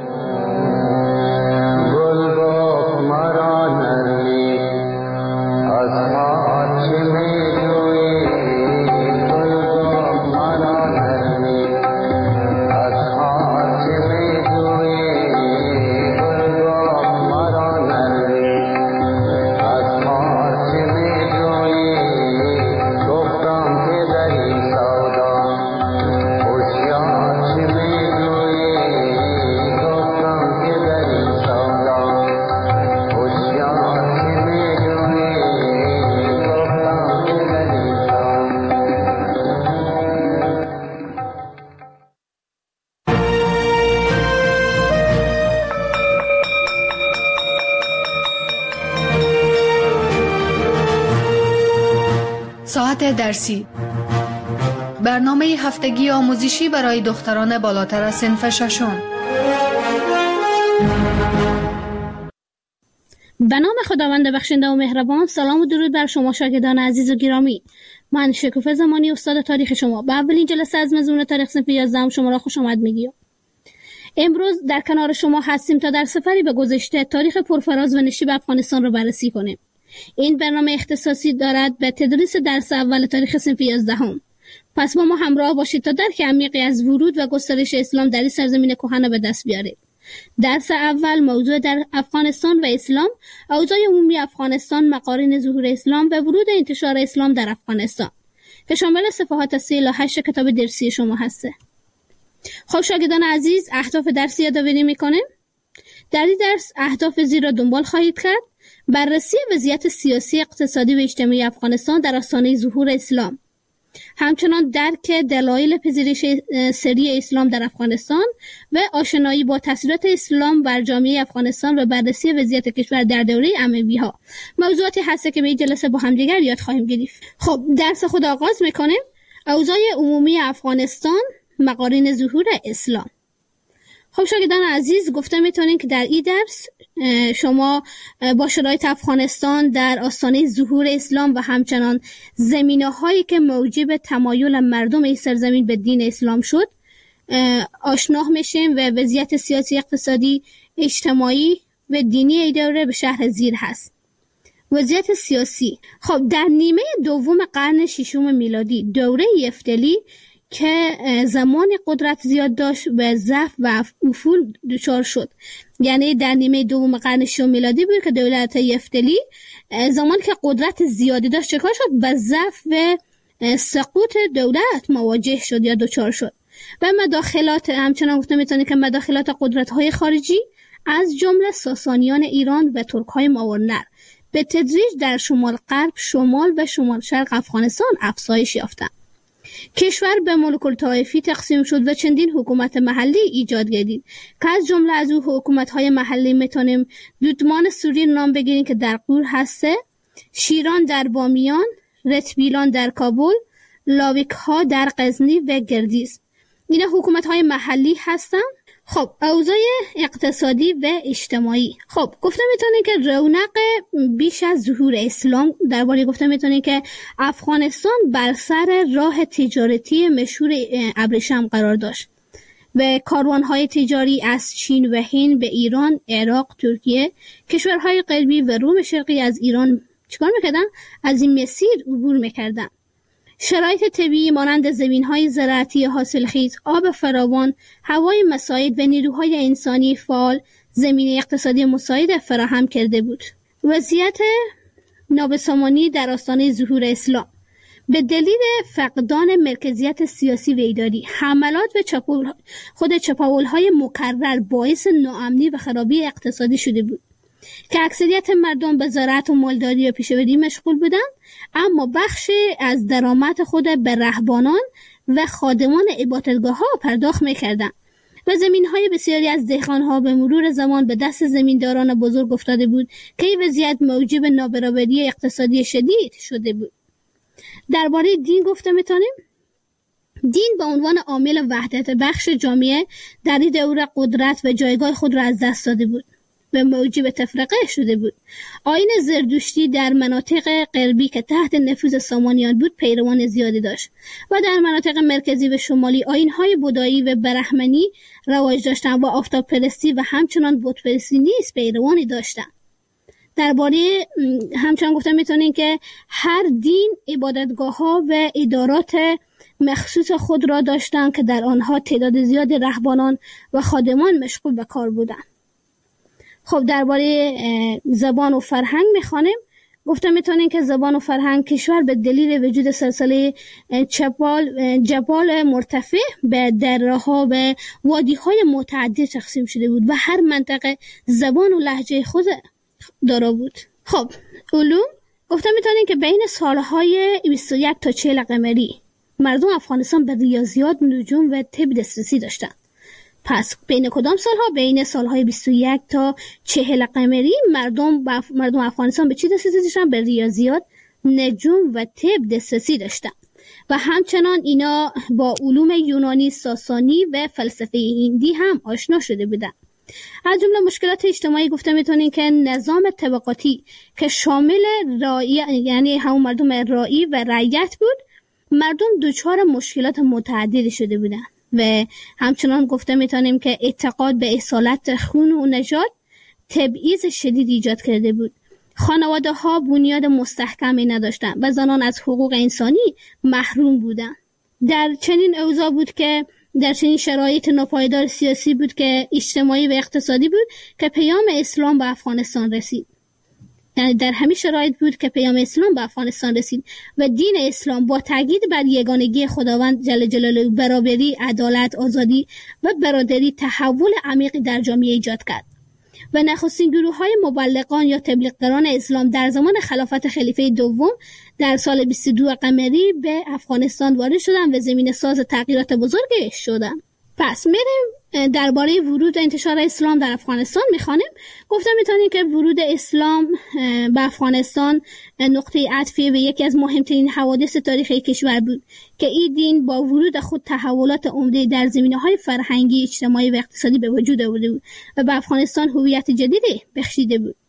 ساعت درسی، برنامه هفتگی آموزشی برای دختران بالاتر از صنف ششم. به نام خداوند بخشنده و مهربان. سلام و درود بر شما شاگردان عزیز و گرامی. من شکوفه زمانی استاد تاریخ شما به اولین جلسه از مضمون تاریخ صنف یازده شما را خوش آمد میگیم. امروز در کنار شما هستیم تا در سفری به گذشته تاریخ پرفراز و نشیب افغانستان را بررسی کنیم. این برنامه اختصاصی دارد به تدریس درس اول تاریخ صنف یازده. پس با ما همراه باشید تا درک عمیقی از ورود و گسترش اسلام در این سرزمین کهن به دست بیارید. درس اول موضوع در افغانستان و اسلام، اوضاع عمومی افغانستان، مقارن ظهور اسلام و ورود انتشار اسلام در افغانستان که شامل صفحات سی الی هشت کتاب درسی شما هسته. خب شاگردان عزیز، اهداف درسی یادآوری میکنیم. در این درس اهداف زیر را دنبال خواهید کرد: بررسی وضعیت سیاسی، اقتصادی و اجتماعی افغانستان در آستانه ظهور اسلام، همچنان درک دلایل پذیرش سری اسلام در افغانستان و آشنایی با تاثیرات اسلام بر جامعه افغانستان و بررسی وضعیت کشور در دوره اموی‌ها. موضوعاتی هست که به این جلسه با هم دیگر یاد خواهیم گرفت. خب درس خود آغاز میکنیم. اوضاع عمومی افغانستان، مقارن ظهور اسلام. خب شاگردان عزیز، گفته میتونین که در این درس شما با شرایط افغانستان در آستانه ظهور اسلام و همچنان زمینه‌هایی که موجب تمایل مردم این سرزمین به دین اسلام شد آشنا میشیم و وضعیت سیاسی، اقتصادی، اجتماعی و دینی این دوره به شرح زیر هست. وضعیت سیاسی. خب در نیمه دوم قرن ششم میلادی، دوره یفتلی که زمان قدرت زیاد داشت و ضعف و افول دچار شد. یعنی در نیمه دوم قرن ششم میلادی بود که دولت یفتلی زمان که قدرت زیادی داشت چکار شد؟ به ضعف و سقوط دولت مواجه شد یا دچار شد و مداخلات، همچنان گفته میتونی که مداخلات قدرت‌های خارجی از جمله ساسانیان ایران و ترک‌های ماورنر به تدریج در شمال غرب، شمال و شمال شرق افغانستان افزایش یافتند. کشور به ملوک الطوایفی تقسیم شد و چندین حکومت محلی ایجاد گردید که از جمله از او حکومت‌های محلی میتونیم دودمان سوری نام بگیریم که در غور هسته، شیران در بامیان، رتبیلان در کابل، لاویک‌ها در غزنی و گردیز. اینا حکومت‌های محلی هستن. خب اوضاع اقتصادی و اجتماعی. خب گفته میتونه که رونق بیش از ظهور اسلام، درباره گفته میتونه که افغانستان بر سر راه تجارتی مشهور ابریشم قرار داشت و کاروانهای تجاری از چین و هند به ایران، عراق، ترکیه، کشورهای غربی و روم شرقی از ایران چیکار میکردن؟ از این مسیر عبور میکردن. شرایط طبیعی مانند زمین‌های زراعتی حاصلخیز، آب فراوان، هوای مساعد و نیروهای انسانی فعال زمینه اقتصادی مساعد فراهم کرده بود. وضعیت نابسامانی در آستانه ظهور اسلام به دلیل فقدان مرکزیت سیاسی و اداری، حملات و چپاول خود چپاول‌های مکرر باعث ناامنی و خرابی اقتصادی شده بود که اکثریت مردم به زراعت و مالداری و پیشه‌وری مشغول بودند، اما بخش از درآمد خود به رهبانان و خادمان عبادتگاه‌ها پرداخت می‌کردند و زمین‌های بسیاری از دهقان‌ها به مرور زمان به دست زمینداران بزرگ افتاده بود که این وضعیت موجب نابرابری اقتصادی شدید شده بود. درباره دین گفته می‌تونیم دین به عنوان عامل وحدت بخش جامعه در این دوره قدرت و جایگاه خود را از دست داده بود. و موجب تفرقه شده بود. آیین زردشتی در مناطق غربی که تحت نفوذ سامانیان بود پیروان زیادی داشت و در مناطق مرکزی و شمالی آیین‌های بودایی و برهمنی رواج داشتند و آفتاب پرستی و همچنان بت پرستی نیز پیروانی داشتند. درباره همچنان گفتم میتونین که هر دین عبادتگاه‌ها و ادارات مخصوص خود را داشتند که در آنها تعداد زیاد رهبانان و خادمان مشغول به کار بودند. خب درباره زبان و فرهنگ میخوانیم. گفتم میتونین که زبان و فرهنگ کشور به دلیل وجود سلسله جبال جبال مرتفع به دره‌ها و وادی‌های متعدد تقسیم شده بود و هر منطقه زبان و لهجه خود دارا بود. خب علوم گفتم میتونین که بین سالهای بیست و یک تا چهل قمری مردم افغانستان به ریاضیات، نجوم و طب دسترسی داشتند. پس بین کدام سالها؟ بین سالهای بیست و یک تا چهل قمری مردم با مردم افغانستان به چی دسترسی داشتن؟ به ریاضیات، نجوم و طب دسترسی داشتن و همچنان اینا با علوم یونانی، ساسانی و فلسفه هندی هم آشنا شده بودن. از جمله مشکلات اجتماعی گفته میتونین که نظام طبقاتی که شامل رعی، یعنی همون مردم رعی و رعیت بود، مردم دچار مشکلات متعددی شده بودن و همچنان گفته میتونیم که اعتقاد به اصالت خون و نژاد تبعیض شدید ایجاد کرده بود. خانواده ها بنیاد مستحکمی نداشتند و زنان از حقوق انسانی محروم بودند. در چنین اوضاع بود که در چنین شرایط ناپایدار سیاسی بود که اجتماعی و اقتصادی بود که پیام اسلام به افغانستان رسید. یعنی در همین شرایط بود که پیام اسلام به افغانستان رسید و دین اسلام با تاکید بر یگانگی خداوند جل جلاله، برابری، عدالت، آزادی و برادری تحول عمیقی در جامعه ایجاد کرد و نخستین گروه‌های مبلغان یا تبلیغگران اسلام در زمان خلافت خلیفه دوم در سال بیست و دو قمری به افغانستان وارد شدند و زمینه ساز تغییرات بزرگی شدند. پس میریم درباره ورود و انتشار اسلام در افغانستان میخوانیم. گفتم میتونیم که ورود اسلام به افغانستان نقطه عطفی به یکی از مهمترین حوادث تاریخی کشور بود که این دین با ورود خود تحولات عمده در زمینه‌های فرهنگی، اجتماعی و اقتصادی به وجود آورده بود و به افغانستان هویت جدیدی بخشیده بود.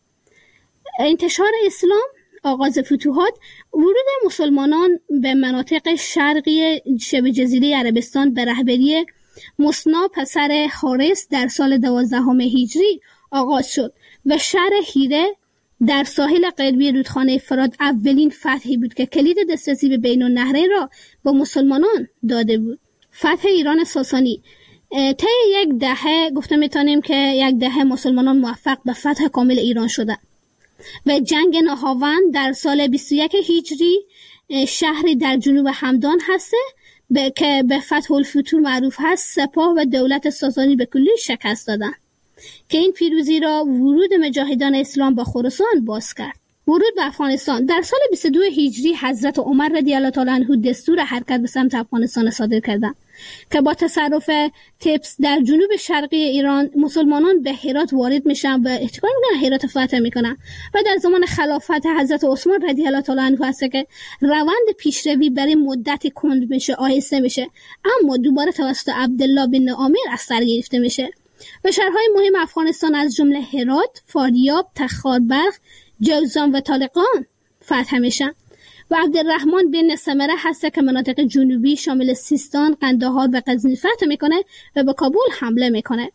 انتشار اسلام، آغاز فتوحات، ورود مسلمانان به مناطق شرقی شبه جزیره عربستان به رهبری مصنع پسر حارس در سال دوازدهم هجری آغاز شد و شهر هیره در ساحل غربی رودخانه فرات اولین فتحی بود که کلید دسترسی به بین النهرین را به مسلمانان داده بود. فتح ایران ساسانی طی یک دهه گفته میتونیم که یک دهه مسلمانان موفق به فتح کامل ایران شدند و جنگ نهاوند در سال بیست و یک هجری شهری در جنوب همدان هسته به که به فتح الفتوح معروف هست، سپاه و دولت ساسانی به کلی شکست دادند که این پیروزی را ورود مجاهدان اسلام به خراسان باز کرد. ورود به افغانستان در سال بیست و دو هجری حضرت عمر رضی الله تعالی عنه دستور حرکت به سمت افغانستان صادر کردند که با تصرف تبس در جنوب شرقی ایران مسلمانان به هرات وارد میشن و چیکار میکنن؟ هرات فتح میکنن و در زمان خلافت حضرت عثمان رضی الله تعالی عنه هست که روند پیشروی برای مدتی کند میشه، آهسته میشه، اما دوباره توسط عبدالله بن عامر از سر گرفته میشه و شهرهای مهم افغانستان از جمله هرات، فاریاب، تخاربرق، جوزان و طالقان فتح میشن و عبدالرحمن بن سمره هست که مناطق جنوبی شامل سیستان، قندهار و غزنی فتح میکنه و به کابل حمله میکنه.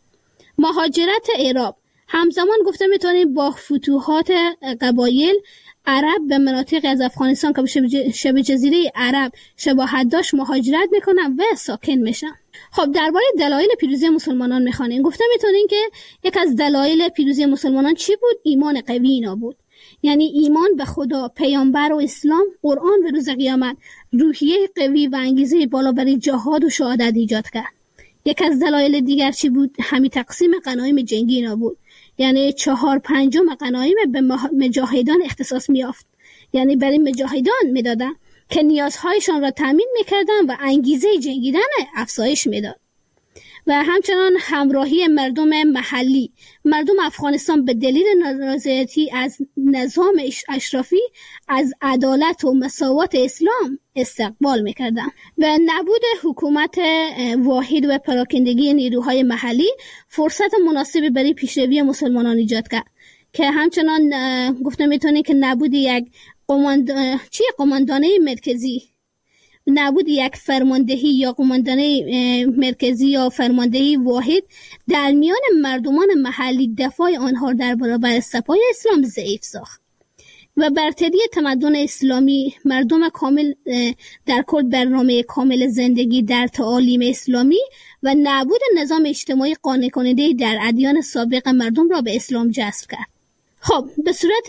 مهاجرت عرب همزمان گفته میتونیم با فتوحات قبایل عرب به مناطق از افغانستان که به شبه جزیره عرب شباهت داشت مهاجرت میکنن و ساکن میشن. خب درباره دلایل پیروزی مسلمانان میخوانیم. گفته میتونیم که یک از دلایل پیروزی مسلمانان چی بود؟ ایمان قوی اینا بود. یعنی ایمان به خدا، پیامبر و اسلام، قرآن و روز قیامت روحیه قوی و انگیزه بالا برای جهاد و شهادت ایجاد کرد. یک از دلایل دیگر چی بود؟ همین تقسیم غنایم جنگی اینا بود. یعنی چهار پنجم غنایم به مجاهدان اختصاص میافت، یعنی برای مجاهدان میدادن که نیازهایشان را تامین میکردن و انگیزه جنگیدن افزایش میداد. و همچنان همراهی مردم محلی. مردم افغانستان به دلیل نارضایتی از نظام اشرافی از عدالت و مساوات اسلام استقبال میکردند و نبود حکومت واحد و پراکندگی نیروهای محلی فرصت مناسبی برای پیشروی مسلمانان ایجاد کرد که همچنان گفته میتونه که نبود یک قماند... چی قماندانه مرکزی، نبود یک فرماندهی یا قماندانه مرکزی یا فرماندهی واحد در میان مردمان محلی دفاع آنها در برابر سپاه اسلام ضعیف ساخت و برتری تمدن اسلامی. مردم کامل در کل برنامه کامل زندگی در تعالیم اسلامی و نبود نظام اجتماعی قانع کننده در ادیان سابق مردم را به اسلام جذب کرد. خب به صورت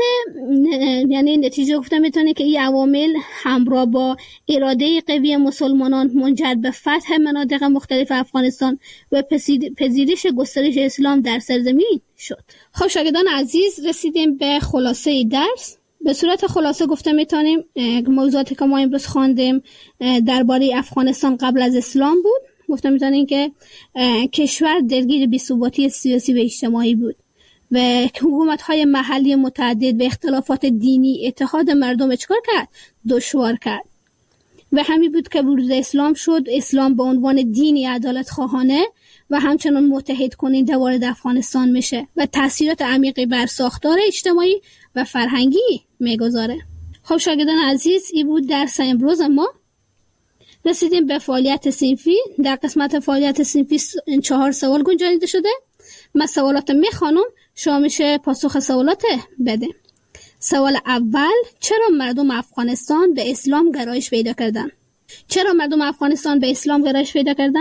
یعنی نتیجه گفته میتونه که این عوامل همراه با اراده قوی مسلمانان منجر به فتح مناطق مختلف افغانستان و پذیرش گسترش اسلام در سرزمین شد. خب شاگردان عزیز، رسیدیم به خلاصه درس. به صورت خلاصه گفته میتونیم موضوعاتی که ما امروز خواندیم درباره افغانستان قبل از اسلام بود. گفته میتونیم که کشور درگیر بی‌ثباتی سیاسی و اجتماعی بود و حکومت‌های محلی متعدد و اختلافات دینی اتحاد مردم چکار کرد؟ دشوار کرد و همین بود که ورود اسلام شد. اسلام به عنوان دینی عدالت خواهانه و همچنان متحد کننده وارد افغانستان میشه و تأثیرات عمیقی بر ساختار اجتماعی و فرهنگی میگذاره. خب شاگردان عزیز، این بود درس امروز ما. رسیدیم به فعالیت صنفی. در قسمت فعالیت صنفی چهار سوال گنجانیده شده. من سوالات میخوانم، شما میشه پاسخ سوالات بده. سوال اول: چرا مردم افغانستان به اسلام گرایش پیدا کردن؟ چرا مردم افغانستان به اسلام گرایش پیدا کردن؟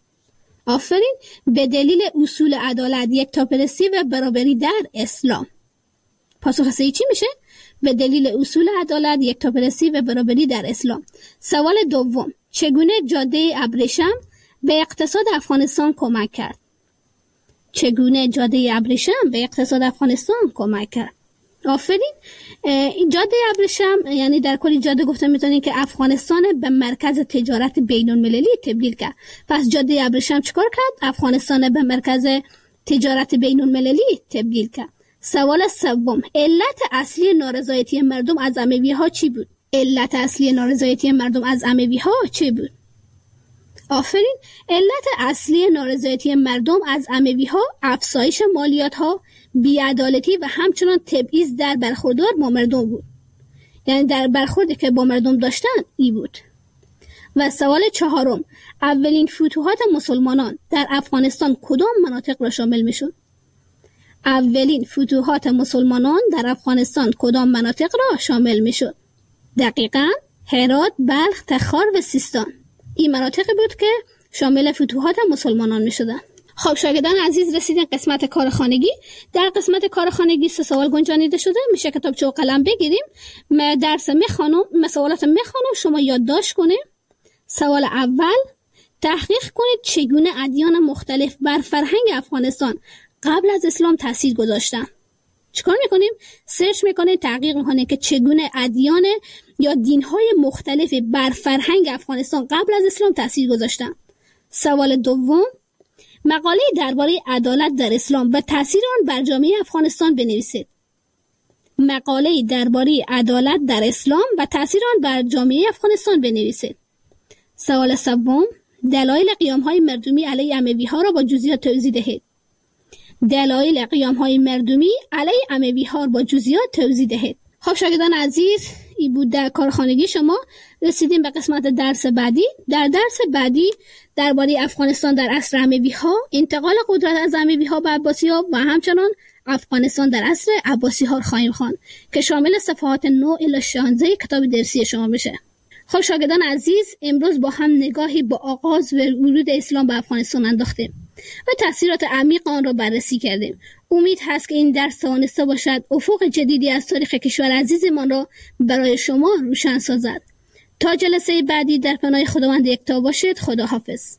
آفرین، به دلیل اصول عدالت، یکتاپرستی و برابری در اسلام. پاسخ سه چی میشه؟ به دلیل اصول عدالت، یکتاپرستی و برابری در اسلام. سوال دوم: چگونه جاده ابریشم به اقتصاد افغانستان کمک کرد؟ چگونه جاده ابریشم به اقتصاد افغانستان کمک کرد؟ آفرین، این جاده ابریشم یعنی در کل جاده گفته میتونیم که افغانستان به مرکز تجارت بین المللی تبدیل کرد. پس جاده ابریشم چیکار کرد؟ افغانستان به مرکز تجارت بین المللی تبدیل کرد. سوال سوم: علت اصلی نارضایتی مردم از اموی ها چی بود؟ علت اصلی نارضایتی مردم از اموی ها چی بود؟ آفرین، علت اصلی نارضایتی مردم از اموی ها افزایش مالیات ها، بی‌عدالتی و همچنان تبعیض در برخوردار با مردم بود. یعنی در برخوردی که با مردم داشتن ای بود. و سوال چهارم: اولین فتوحات مسلمانان در افغانستان کدام مناطق را شامل می شد؟ اولین فتوحات مسلمانان در افغانستان کدام مناطق را شامل می شد؟ دقیقاً هرات، بلخ، تخار و سیستان. این مناطقی بود که شامل فتوحات مسلمانان می شدن. خب شاگردان عزیز، رسیدین قسمت کارخانگی. در قسمت کارخانگی سه سوال گنجانیده شده. میشه کتابچه و قلم بگیریم. من درس میخوانم، من سوالات میخوانم، شما یادداشت کنید. سوال اول: تحقیق کنید چگونه ادیان مختلف بر فرهنگ افغانستان قبل از اسلام تاثیر گذاشتن. چیکار میکنیم؟ سرچ میکنیم، تحقیق میکنیم که چگونه ادیان یا دینهای مختلف بر فرهنگ افغانستان قبل از اسلام تاثیر گذاشتن. سوال دوم: مقاله درباره عدالت در اسلام و تاثیر آن بر جامعه افغانستان بنویسید. مقاله درباره عدالت در اسلام و تاثیر آن بر جامعه افغانستان بنویسید. سوال سوم: دلایل قیام‌های مردمی علیه اموی‌ها را با جزئیات توضیح دهید. دلایل قیام‌های مردمی علیه اموی‌ها را با جزئیات توضیح دهید. خب شاگردان عزیز، این بود در کارخانگی شما. رسیدیم به قسمت درس بعدی. در درس بعدی درباره افغانستان در عصر اموی‌ها، انتقال قدرت از اموی‌ها به عباسی‌ها و همچنان افغانستان در عصر عباسی‌ها خواهیم خواند که شامل صفحات نه الی شانزده کتاب درسی شما میشه. خب شاگردان عزیز، امروز با هم نگاهی با آغاز و ورود اسلام به افغانستان انداختیم و تأثیرات عمیق آن را بررسی کردیم. امید هست که این درس توانسته باشد افق جدیدی از تاریخ کشور عزیزمان را برای شما روشن سازد. تا جلسه بعدی در پناه خداوند یکتا باشید. خدا حافظ.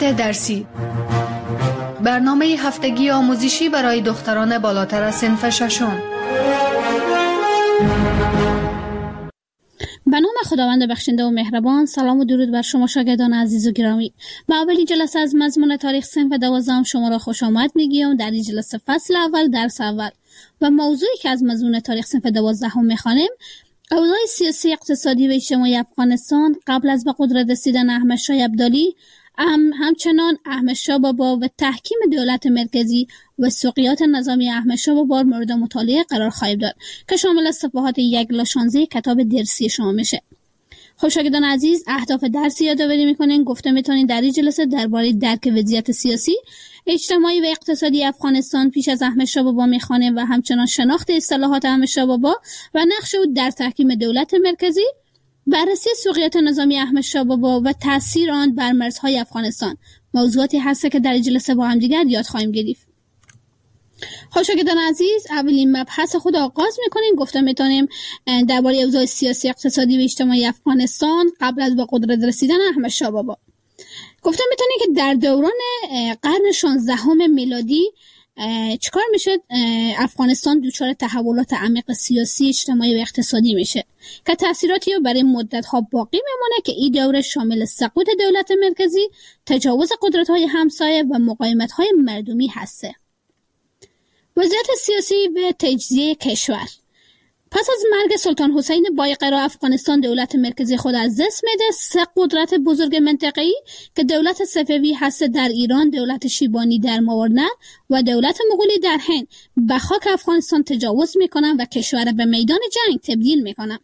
ساعت درسی، برنامه هفتگی آموزشی برای دختران بالاتر از صنف ششم. به نام خداوند بخشنده و مهربان. سلام و درود بر شما شاگردان عزیز و گرامی. ما اولین جلسه از مضمون تاریخ صنف دوازدهم شما را خوش آمد میگیم. در این جلسه فصل اول درس اول و موضوعی که از مضمون تاریخ صنف دوازدهم میخوانیم اوضاع سیاسی، اقتصادی و اجتماعی افغانستان قبل از به قدرت رسیدن احمد شاه ابدالی، هم همچنان احمد شاه بابا و تحکیم دولت مرکزی و سوقیات نظامی احمد شاه بابا مورد مطالعه قرار خواهیم داد که شامل صفحات یک الی شانزده کتاب درسی شما میشه. خب شاگردان عزیز، اهداف درسی یادآوری میکنین. گفته میتونین در این جلسه درباره درک وضعیت سیاسی، اجتماعی و اقتصادی افغانستان پیش از احمد شاه بابا میخوانیم و همچنان شناخت اصطلاحات احمد شاه بابا و نقش او در تحکیم دولت مرکزی، بررسی سوقیات نظامی احمد شاه بابا و تاثیر آن بر مرزهای افغانستان موضوعاتی هست که در جلسه با هم دیگر یاد خواهیم گرفت. خب شاگردان عزیز، اولین مبحث خود آغاز میکنیم. گفته میتونیم درباره اوضاع سیاسی، اقتصادی و اجتماعی افغانستان قبل از به قدرت رسیدن احمد شاه بابا. گفته میتونیم که در دوران قرن شانزدهم میلادی چیکار میشه؟ افغانستان دچار تحولات عمیق سیاسی، اجتماعی و اقتصادی میشه که تأثیراتی رو برای مدت‌ها باقی میمونه که این دوره شامل سقوط دولت مرکزی، تجاوز قدرت‌های همسایه و مقاومت‌های مردمی هسته. وضعیت سیاسی و تجزیه کشور. پس از مرگ سلطان حسین بایقرا، افغانستان دولت مرکزی خود از دست میده. سه قدرت بزرگ منطقه‌ای که دولت صفوی هست در ایران، دولت شیبانی در ماورنه و دولت مغولی در هند، به خاک افغانستان تجاوز میکنن و کشور به میدان جنگ تبدیل میکنن.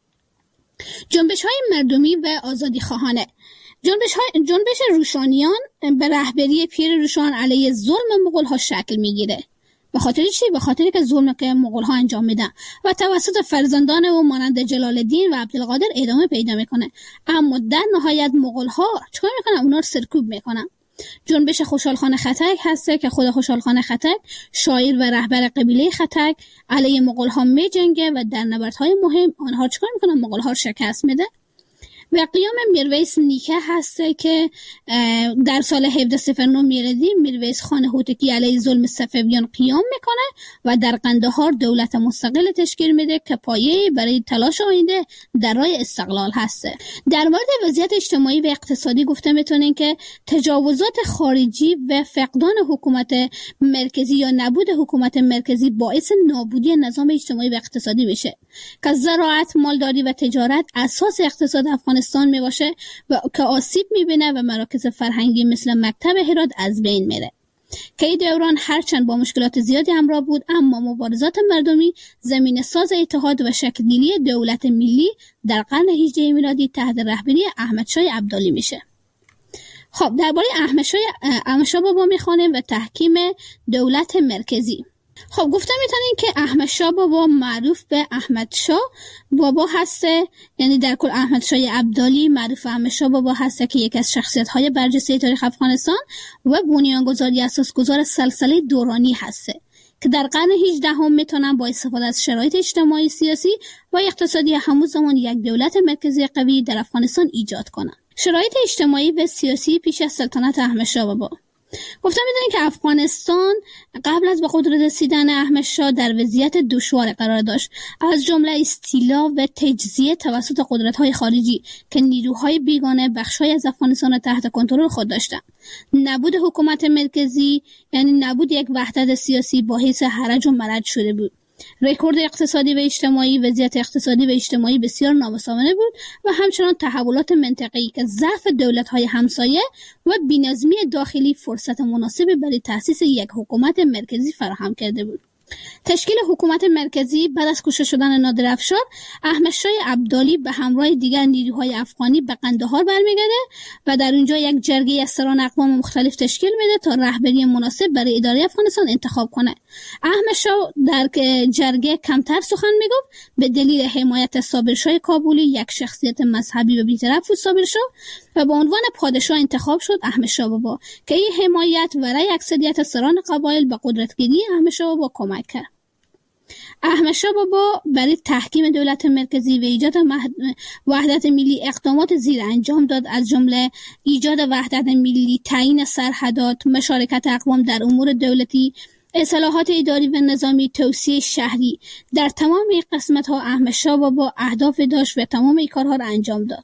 جنبش‌های مردمی و آزادی خواهانه. جنبش, های... جنبش روشانیان به رهبری پیر روشان علیه ظلم مغول‌ها شکل میگیره. به خاطر چی؟ به خاطر که ظلم که مغول‌ها انجام میدن و توسط فرزندان او مانند جلال الدین و عبدالقادر ادامه پیدا میکنه. اما در نهایت مغول‌ها چیکار میکنن؟ اونا رو سرکوب میکنن. جنبش خوشحال خان خټک هسته که خود خوشحال خان خټک، شاعر و رهبر قبیله خټک، علیه مغول‌ها میجنگه و در نبردهای مهم آنها چیکار میکنن؟ مغول‌ها رو شکست میده. و قیام میرویس نیکه هسته که در سال هفده صفر نه میلادی میرویس خان هوتکی علیه ظلم صفویان قیام میکنه و در قندهار دولت مستقل تشکیل میده که پایه برای تلاش آینده در راه استقلال هسته. در مورد وضعیت اجتماعی و اقتصادی گفته میتونین که تجاوزات خارجی و فقدان حکومت مرکزی یا نبود حکومت مرکزی باعث نابودی نظام اجتماعی و اقتصادی میشه که زراعت، مالداری و تجارت اساس اقتصاد افغانستان می باشه و که آسیب میبینه و مراکز فرهنگی مثل مکتب هرات از بین میره. که این دوران هرچند با مشکلات زیادی همراه بود، اما مبارزات مردمی زمین ساز اتحاد و شکل‌گیری دولت ملی در قرن هجده میلادی تحت رهبری احمد شاه ابدالی میشه. خب درباره احمد شاه احمد شاه بابا میخوانیم و تحکیم دولت مرکزی. خب گفته میتونین که احمد شاه بابا معروف به احمد شاه بابا هسته، یعنی در کل احمد شاه ابدالی معروف به احمد شاه بابا هسته که یکی از شخصیت های برجسته تاریخ افغانستان و بنیانگذاری اساسگذار سلسله دورانی هسته که در قرن هجدهم میتونن با استفاده از شرایط اجتماعی، سیاسی و اقتصادی همون زمان یک دولت مرکزی قوی در افغانستان ایجاد کنن. شرایط اجتماعی و سیاسی پیش از سلطنت احمد شاه بابا. گفتم میدونید که افغانستان قبل از به قدرت رسیدن احمد شاه در وضعیت دشوار قرار داشت، از جمله استیلا و تجزیه توسط قدرت‌های خارجی که نیروهای بیگانه بخش‌های از افغانستان را تحت کنترل خود داشتند. نبود حکومت مرکزی یعنی نبود یک وحدت سیاسی باعث هرج و مرج شده بود. رکورد اقتصادی و اجتماعی، وضعیت اقتصادی و اجتماعی بسیار نامساوانه بود و همچنان تحولات منطقه‌ای که ضعف دولت‌های همسایه و بی‌نظمی داخلی فرصت مناسبی برای تأسیس یک حکومت مرکزی فراهم کرده بود. تشکیل حکومت مرکزی بعد از کشته شدن نادر افشار، احمد شاه ابدالی به همراه دیگر نیروهای افغانی به قندهار برمیگرده و در اونجا یک جرگه از سران اقوام مختلف تشکیل میده تا رهبری مناسب برای اداره افغانستان انتخاب کنه. احمد شاه در جرگه کمتر سخن میگفت به دلیل حمایت صابرشاه کابلی، یک شخصیت مذهبی و بی‌طرف بود صابرشاه، و به عنوان پادشاه انتخاب شد احمد شاه بابا که این حمایت برای اکثریت سران قبایل به قدرتگیری احمد شاه بابا کمک کرد. احمد شاه بابا برای تحکیم دولت مرکزی و ایجاد وحدت ملی اقدامات زیر انجام داد، از جمله ایجاد وحدت ملی، تعیین سرحدات، مشارکت اقوام در امور دولتی، اصلاحات اداری و نظامی، توسعه شهری. در تمام این قسمت ها احمد شاه بابا اهداف داشت و تمام این کارها را انجام داد،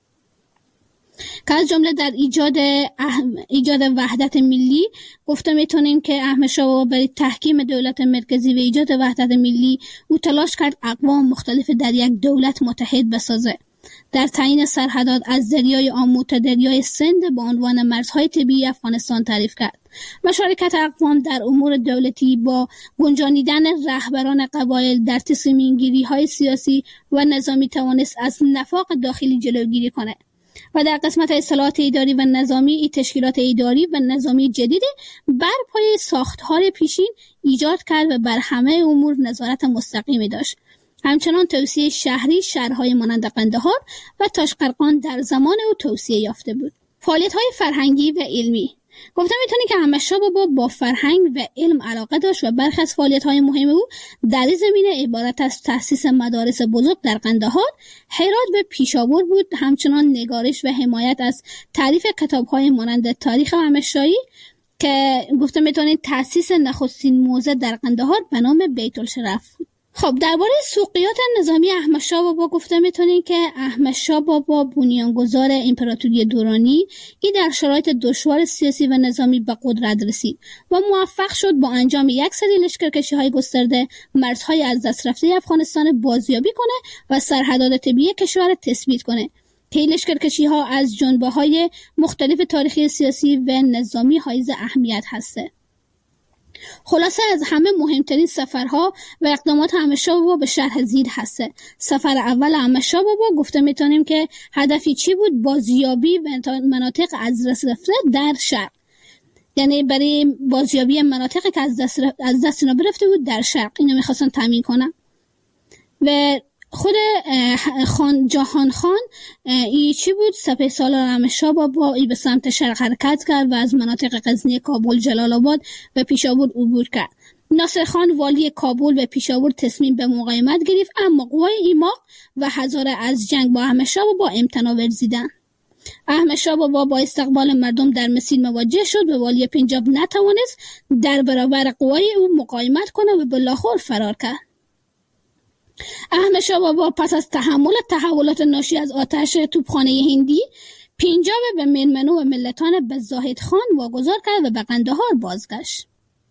که از جمله در ایجاد اهم... ایجاد وحدت ملی گفته میتونیم که احمد شاه بابا برای تحکیم دولت مرکزی و ایجاد وحدت ملی او تلاش کرد اقوام مختلف در یک دولت متحد بسازه. در تعیین سرحدات از دریای آمو تا دریای سند به عنوان مرزهای طبیعی افغانستان تعریف کرد. مشارکت اقوام در امور دولتی با گنجانیدن رهبران قبایل در تصمیم‌گیری های سیاسی و نظامی توانست از نفاق داخلی جلوگیری کنه و در قسمت اصلاحات اداری و نظامی ای تشکیلات اداری و نظامی جدید بر پایه ساختار پیشین ایجاد کرد و بر همه امور نظارت مستقیمی داشت. همچنان توسعه شهری، شهرهای مانند قندهار و تاشقرغان در زمان او توسعه یافته بود. فعالیت‌های فرهنگی و علمی. گفته میتونی که احمد شاه بابا با فرهنگ و علم علاقه داشت و برخی از فعالیت‌های مهم او در این زمینه عبارت از تأسیس مدارس بزرگ در قندهار، هرات و پیشاور بود. همچنان نگارش و حمایت از تالیف کتاب‌های مانند تاریخ احمد شاهی که گفته میتونید تأسیس نخستین موزه در قندهار به نام بیت الشرف بود. خب درباره سوقیات نظامی احمد شاه بابا گفته میتونیم که احمد شاه بابا بنیانگذار امپراتوری دورانی ای در شرایط دشوار سیاسی و نظامی به قدرت رسید و موفق شد با انجام یک سری لشکرکشی‌های گسترده مرزهای از دست رفته افغانستان بازیابی کنه و سرحدات طبیعی کشور تثبیت کنه. که لشکرکشی‌ها از جنبه‌های مختلف تاریخی سیاسی و نظامی حائز اهمیت هسته. خلاصه از همه مهمترین سفرها و اقدامات احمد شاه بابا به شرح زیر هسته. سفر اول احمد شاه بابا گفته میتونیم که هدفی چی بود؟ بازیابی مناطق از دست رفته در شرق، یعنی برای بازیابی مناطقی که از دست از دست اینا برفته بود در شرق، اینو میخواستن تامین کنن. و خود خان جهان خان ای چی بود؟ سپه سالار احمد شاه بابا ای به سمت شرق حرکت کرد و از مناطق غزنی، کابل، جلال آباد و پیشاور عبور کرد. ناصر خان والی کابل و پیشاور تصمیم به مقاومت گرفت، اما قوای ایماق و هزاره از جنگ با احمد شاه بابا امتناع ورزیدند. احمد شاه بابا با استقبال مردم در مسیر مواجه شد و والی پنجاب نتوانست در برابر قوای او مقاومت کنه و به لاهور فرار کرد. احمد شاه بابا پس از تحمل تحولات ناشی از آتش توپخانه هندی، پنجاب به میرمنو و ملتان به زاهد خان واگذار کرد و به قندهار بازگشت.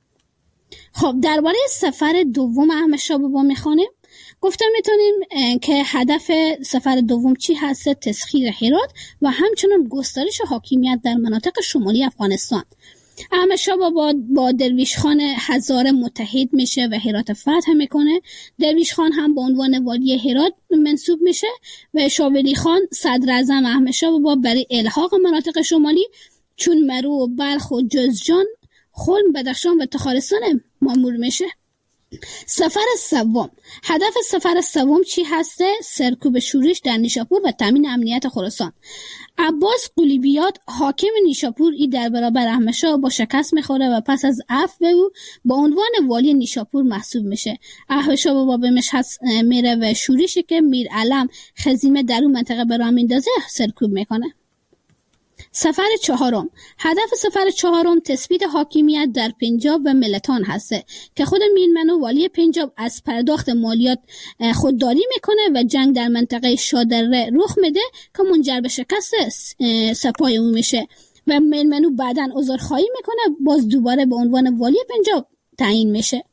خب درباره سفر دوم احمد شاه بابا میخوانیم. گفته میتونیم که هدف سفر دوم چی هست؟ تسخیر هرات و همچنین گسترش حاکمیت در مناطق شمالی افغانستان. احمد شاه بابا با درویش خان هزاره متحد میشه و هرات فتح میکنه. درویش خان هم به عنوان والی هرات منصوب میشه و شاولی خان صدر اعظم احمد شاه بابا برای الحاق مناطق شمالی چون مرو و بلخ و جوزجان، خلم، بدخشان و تخارستان مامور میشه. سفر سوم. هدف سفر سوم چی هسته؟ سرکوب شورش در نیشاپور و تامین امنیت خراسان. عباس قلیبیات حاکم نیشاپور ای در برابر احمد شاه با شکست میخوره و پس از عفو او با عنوان والی نیشاپور محسوب میشه. احمد شاه بابا به مشهد میره و شورشی که میر علم خزیمه در اون منطقه به راه میندازه سرکوب میکنه. سفر چهارم. هدف سفر چهارم تثبیت حاکمیت در پنجاب و ملتان هسته که خود میرمنو والی پنجاب از پرداخت مالیات خودداری میکنه و جنگ در منطقه شادره رخ میده که منجر به شکست سپاه او میشه و میرمنو بعداً عذرخواهی میکنه، باز دوباره به عنوان والی پنجاب تعیین میشه.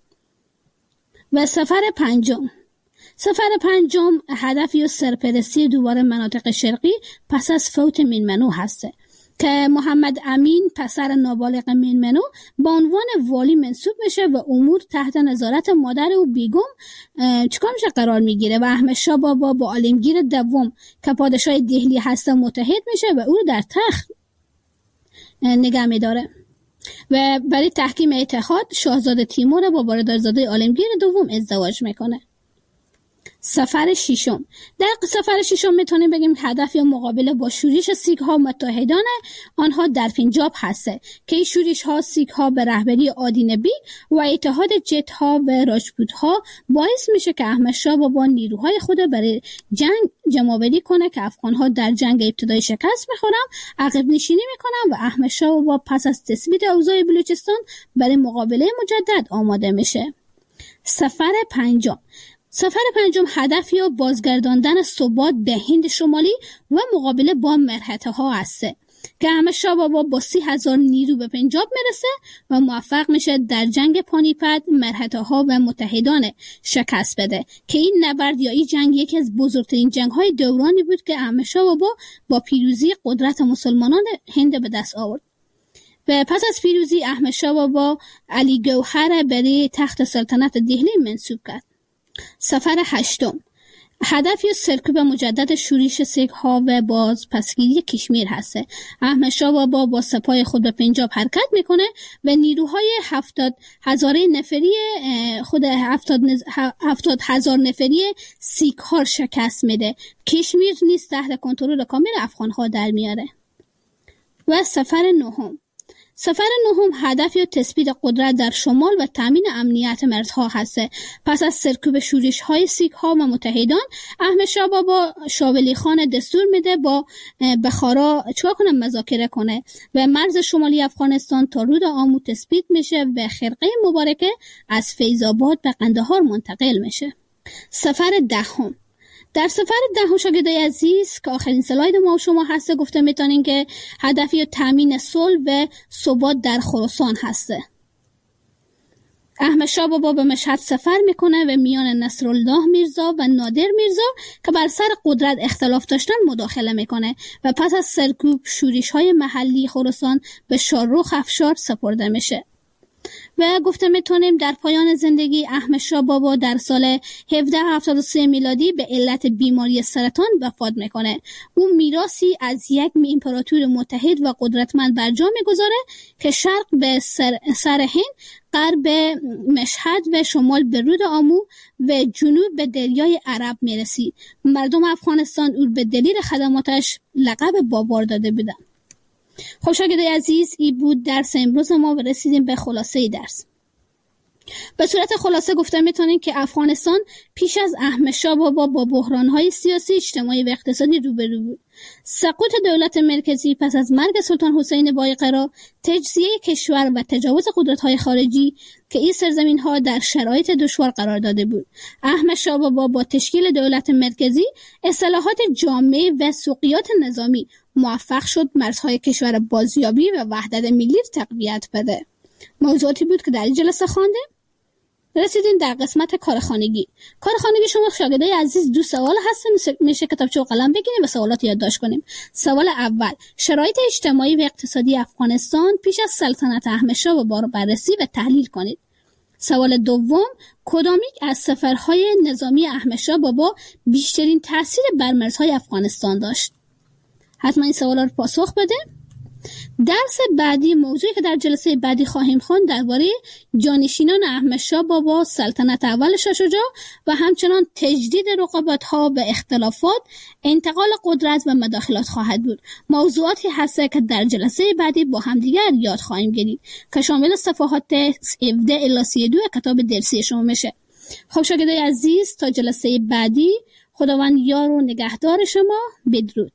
و سفر پنجم. سفر پنجم هدفی و سرپرستی دوباره مناطق شرقی پس از فوت میرمنو هسته که محمد امین پسر نابالغ میرمنو با عنوان والی منصوب میشه و امور تحت نظارت مادر او بیگم چیکار میشه قرار میگیره و احمد شاه بابا با عالمگیر دوم که پادشاه دهلی هسته متحد میشه و او در تخت نگه میداره و برای تحکیم اتحاد شاهزاده تیمور با برادرزاده عالمگیر دوم ازدواج میکنه. سفر ششم. در سفر ششم میتونیم بگیم هدف یا مقابله با شورش سیک ها متحدان آنها در پنجاب هسته که این شورش ها سیک ها به رهبری آدین بیگ و اتحاد جت ها و راجپوت ها باعث میشه که احمد شاه بابا نیروهای خود برای جنگ جمع‌آوری کنه که افغان ها در جنگ ابتدایی شکست میخورن، عقب نشینی میکنن و احمد شاه بابا پس از تثبیت اوضاع بلوچستان برای مقابله مجدد آماده میشه. سفر پنجم. سفر پنجم هدف یا بازگرداندن ثبات به هند شمالی و مقابله با مرهطه ها است که احمد شاه بابا با سی هزار نیرو به پنجاب میرسه و موفق میشه در جنگ پانیپت مرهطه ها و متحدان شکست بده که این نبرد یا این جنگ یکی از بزرگترین جنگ های دورانی بود که احمد شاه بابا با پیروزی قدرت مسلمانان هند به دست آورد. و پس از پیروزی احمد شاه بابا علی گوهر برای تخت سلطنت دهلی منصوب کرد. سفر هشتم. هدف یا سرکوب مجدد شورش سیک ها و باز پسگیری کشمیر هسته. احمد شاه بابا با سپاه خود به پنجاب حرکت میکنه و نیروهای هفتاد هزار نفری خود هفتاد, هفتاد هزار نفری سیک ها شکست میده. کشمیر نیز تحت کنترل کامل افغان ها در میاره. و سفر نهم. سفر نهم هدف یا تثبیت قدرت در شمال و تامین امنیت مرزها هسته. پس از سرکوب شورش های سیک ها و متحدان احمد شاه بابا شاه ولی خان دستور میده با بخارا چوکا کنه مذاکره کنه و مرز شمالی افغانستان تا رود آمو تثبیت میشه و خرقه مبارکه از فیض آباد به قندهار منتقل میشه. سفر دهم. در سفر دهم شاگردای عزیز که آخرین سلاید ما و شما هسته گفته میتونین که هدفی تامین صلح و ثبات در خراسان هسته. احمد شاه بابا به مشهد سفر میکنه و میان نصرالله میرزا و نادر میرزا که بر سر قدرت اختلاف داشتن مداخله میکنه و پس از سرکوب شورش های محلی خراسان به شاهرخ افشار سپرده میشه. و گفته میتونیم در پایان زندگی احمد شاه بابا در سال هفده هفتاد و سه میلادی به علت بیماری سرطان وفات میکنه. او میراثی از یک امپراتور متحد و قدرتمند برجا میگذاره که شرق به سر, سر هند، غرب مشهد و شمال به رود آمو و جنوب به دریای عرب میرسی. مردم افغانستان او به دلیل خدماتش لقب بابار داده بودن. خب شاگردای عزیز، این بود درس امروز ما و رسیدیم به خلاصه درس. به صورت خلاصه گفته میتونیم که افغانستان پیش از احمد شاه بابا با بحران‌های سیاسی، اجتماعی و اقتصادی روبرو بود. سقوط دولت مرکزی پس از مرگ سلطان حسین بایقرا، تجزیه کشور و تجاوز قدرت‌های خارجی که این سرزمین‌ها در شرایط دشوار قرار داده بود. احمد شاه بابا با تشکیل دولت مرکزی، اصلاحات جامع و سوقیات نظامی موفق شد مرزهای کشور بازیابی و وحدت ملی تقویت بده. موضوعاتی بود که در این جلسه خواندیم. رسیدیم در قسمت کارخانگی. کارخانگی شما شاگردای عزیز دو سوال هست، میشه کتابچه و قلم بگیریم و سوالات یادداشت کنیم. سوال اول: شرایط اجتماعی و اقتصادی افغانستان پیش از سلطنت احمد شاه بابا رو بررسی و تحلیل کنید. سوال دوم: کدام یک از سفرهای نظامی احمد شاه بابا بیشترین تاثیر بر مرزهای افغانستان داشت؟ حتما این سوالا رو پاسخ بده. درس بعدی، موضوعی که در جلسه بعدی خواهیم خواند، درباره جانشینان احمد شاه بابا، سلطنت اول شاه شجاع و همچنان تجدید رقابت‌ها و اختلافات، انتقال قدرت و مداخلات خواهد بود. موضوعاتی هست که در جلسه بعدی با همدیگر یاد خواهیم گرفت که شامل صفحات هفده الی سی و دو کتاب درسی شما میشه. خب شاگردای عزیز، تا جلسه بعدی، خداوند یار و نگهدار شما. بدرود.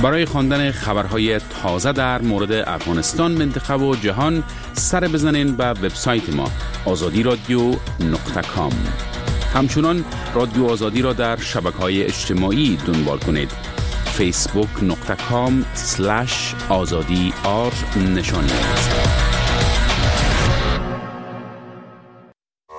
برای خواندن خبرهای تازه در مورد افغانستان، منطقه و جهان سر بزنین به وبسایت ما آزادی رادیو نقطه کام. همچنان رادیو آزادی را در شبکه‌های اجتماعی دنبال کنید. فیسبوک نقطه کام سلش آزادی آر نشانی است.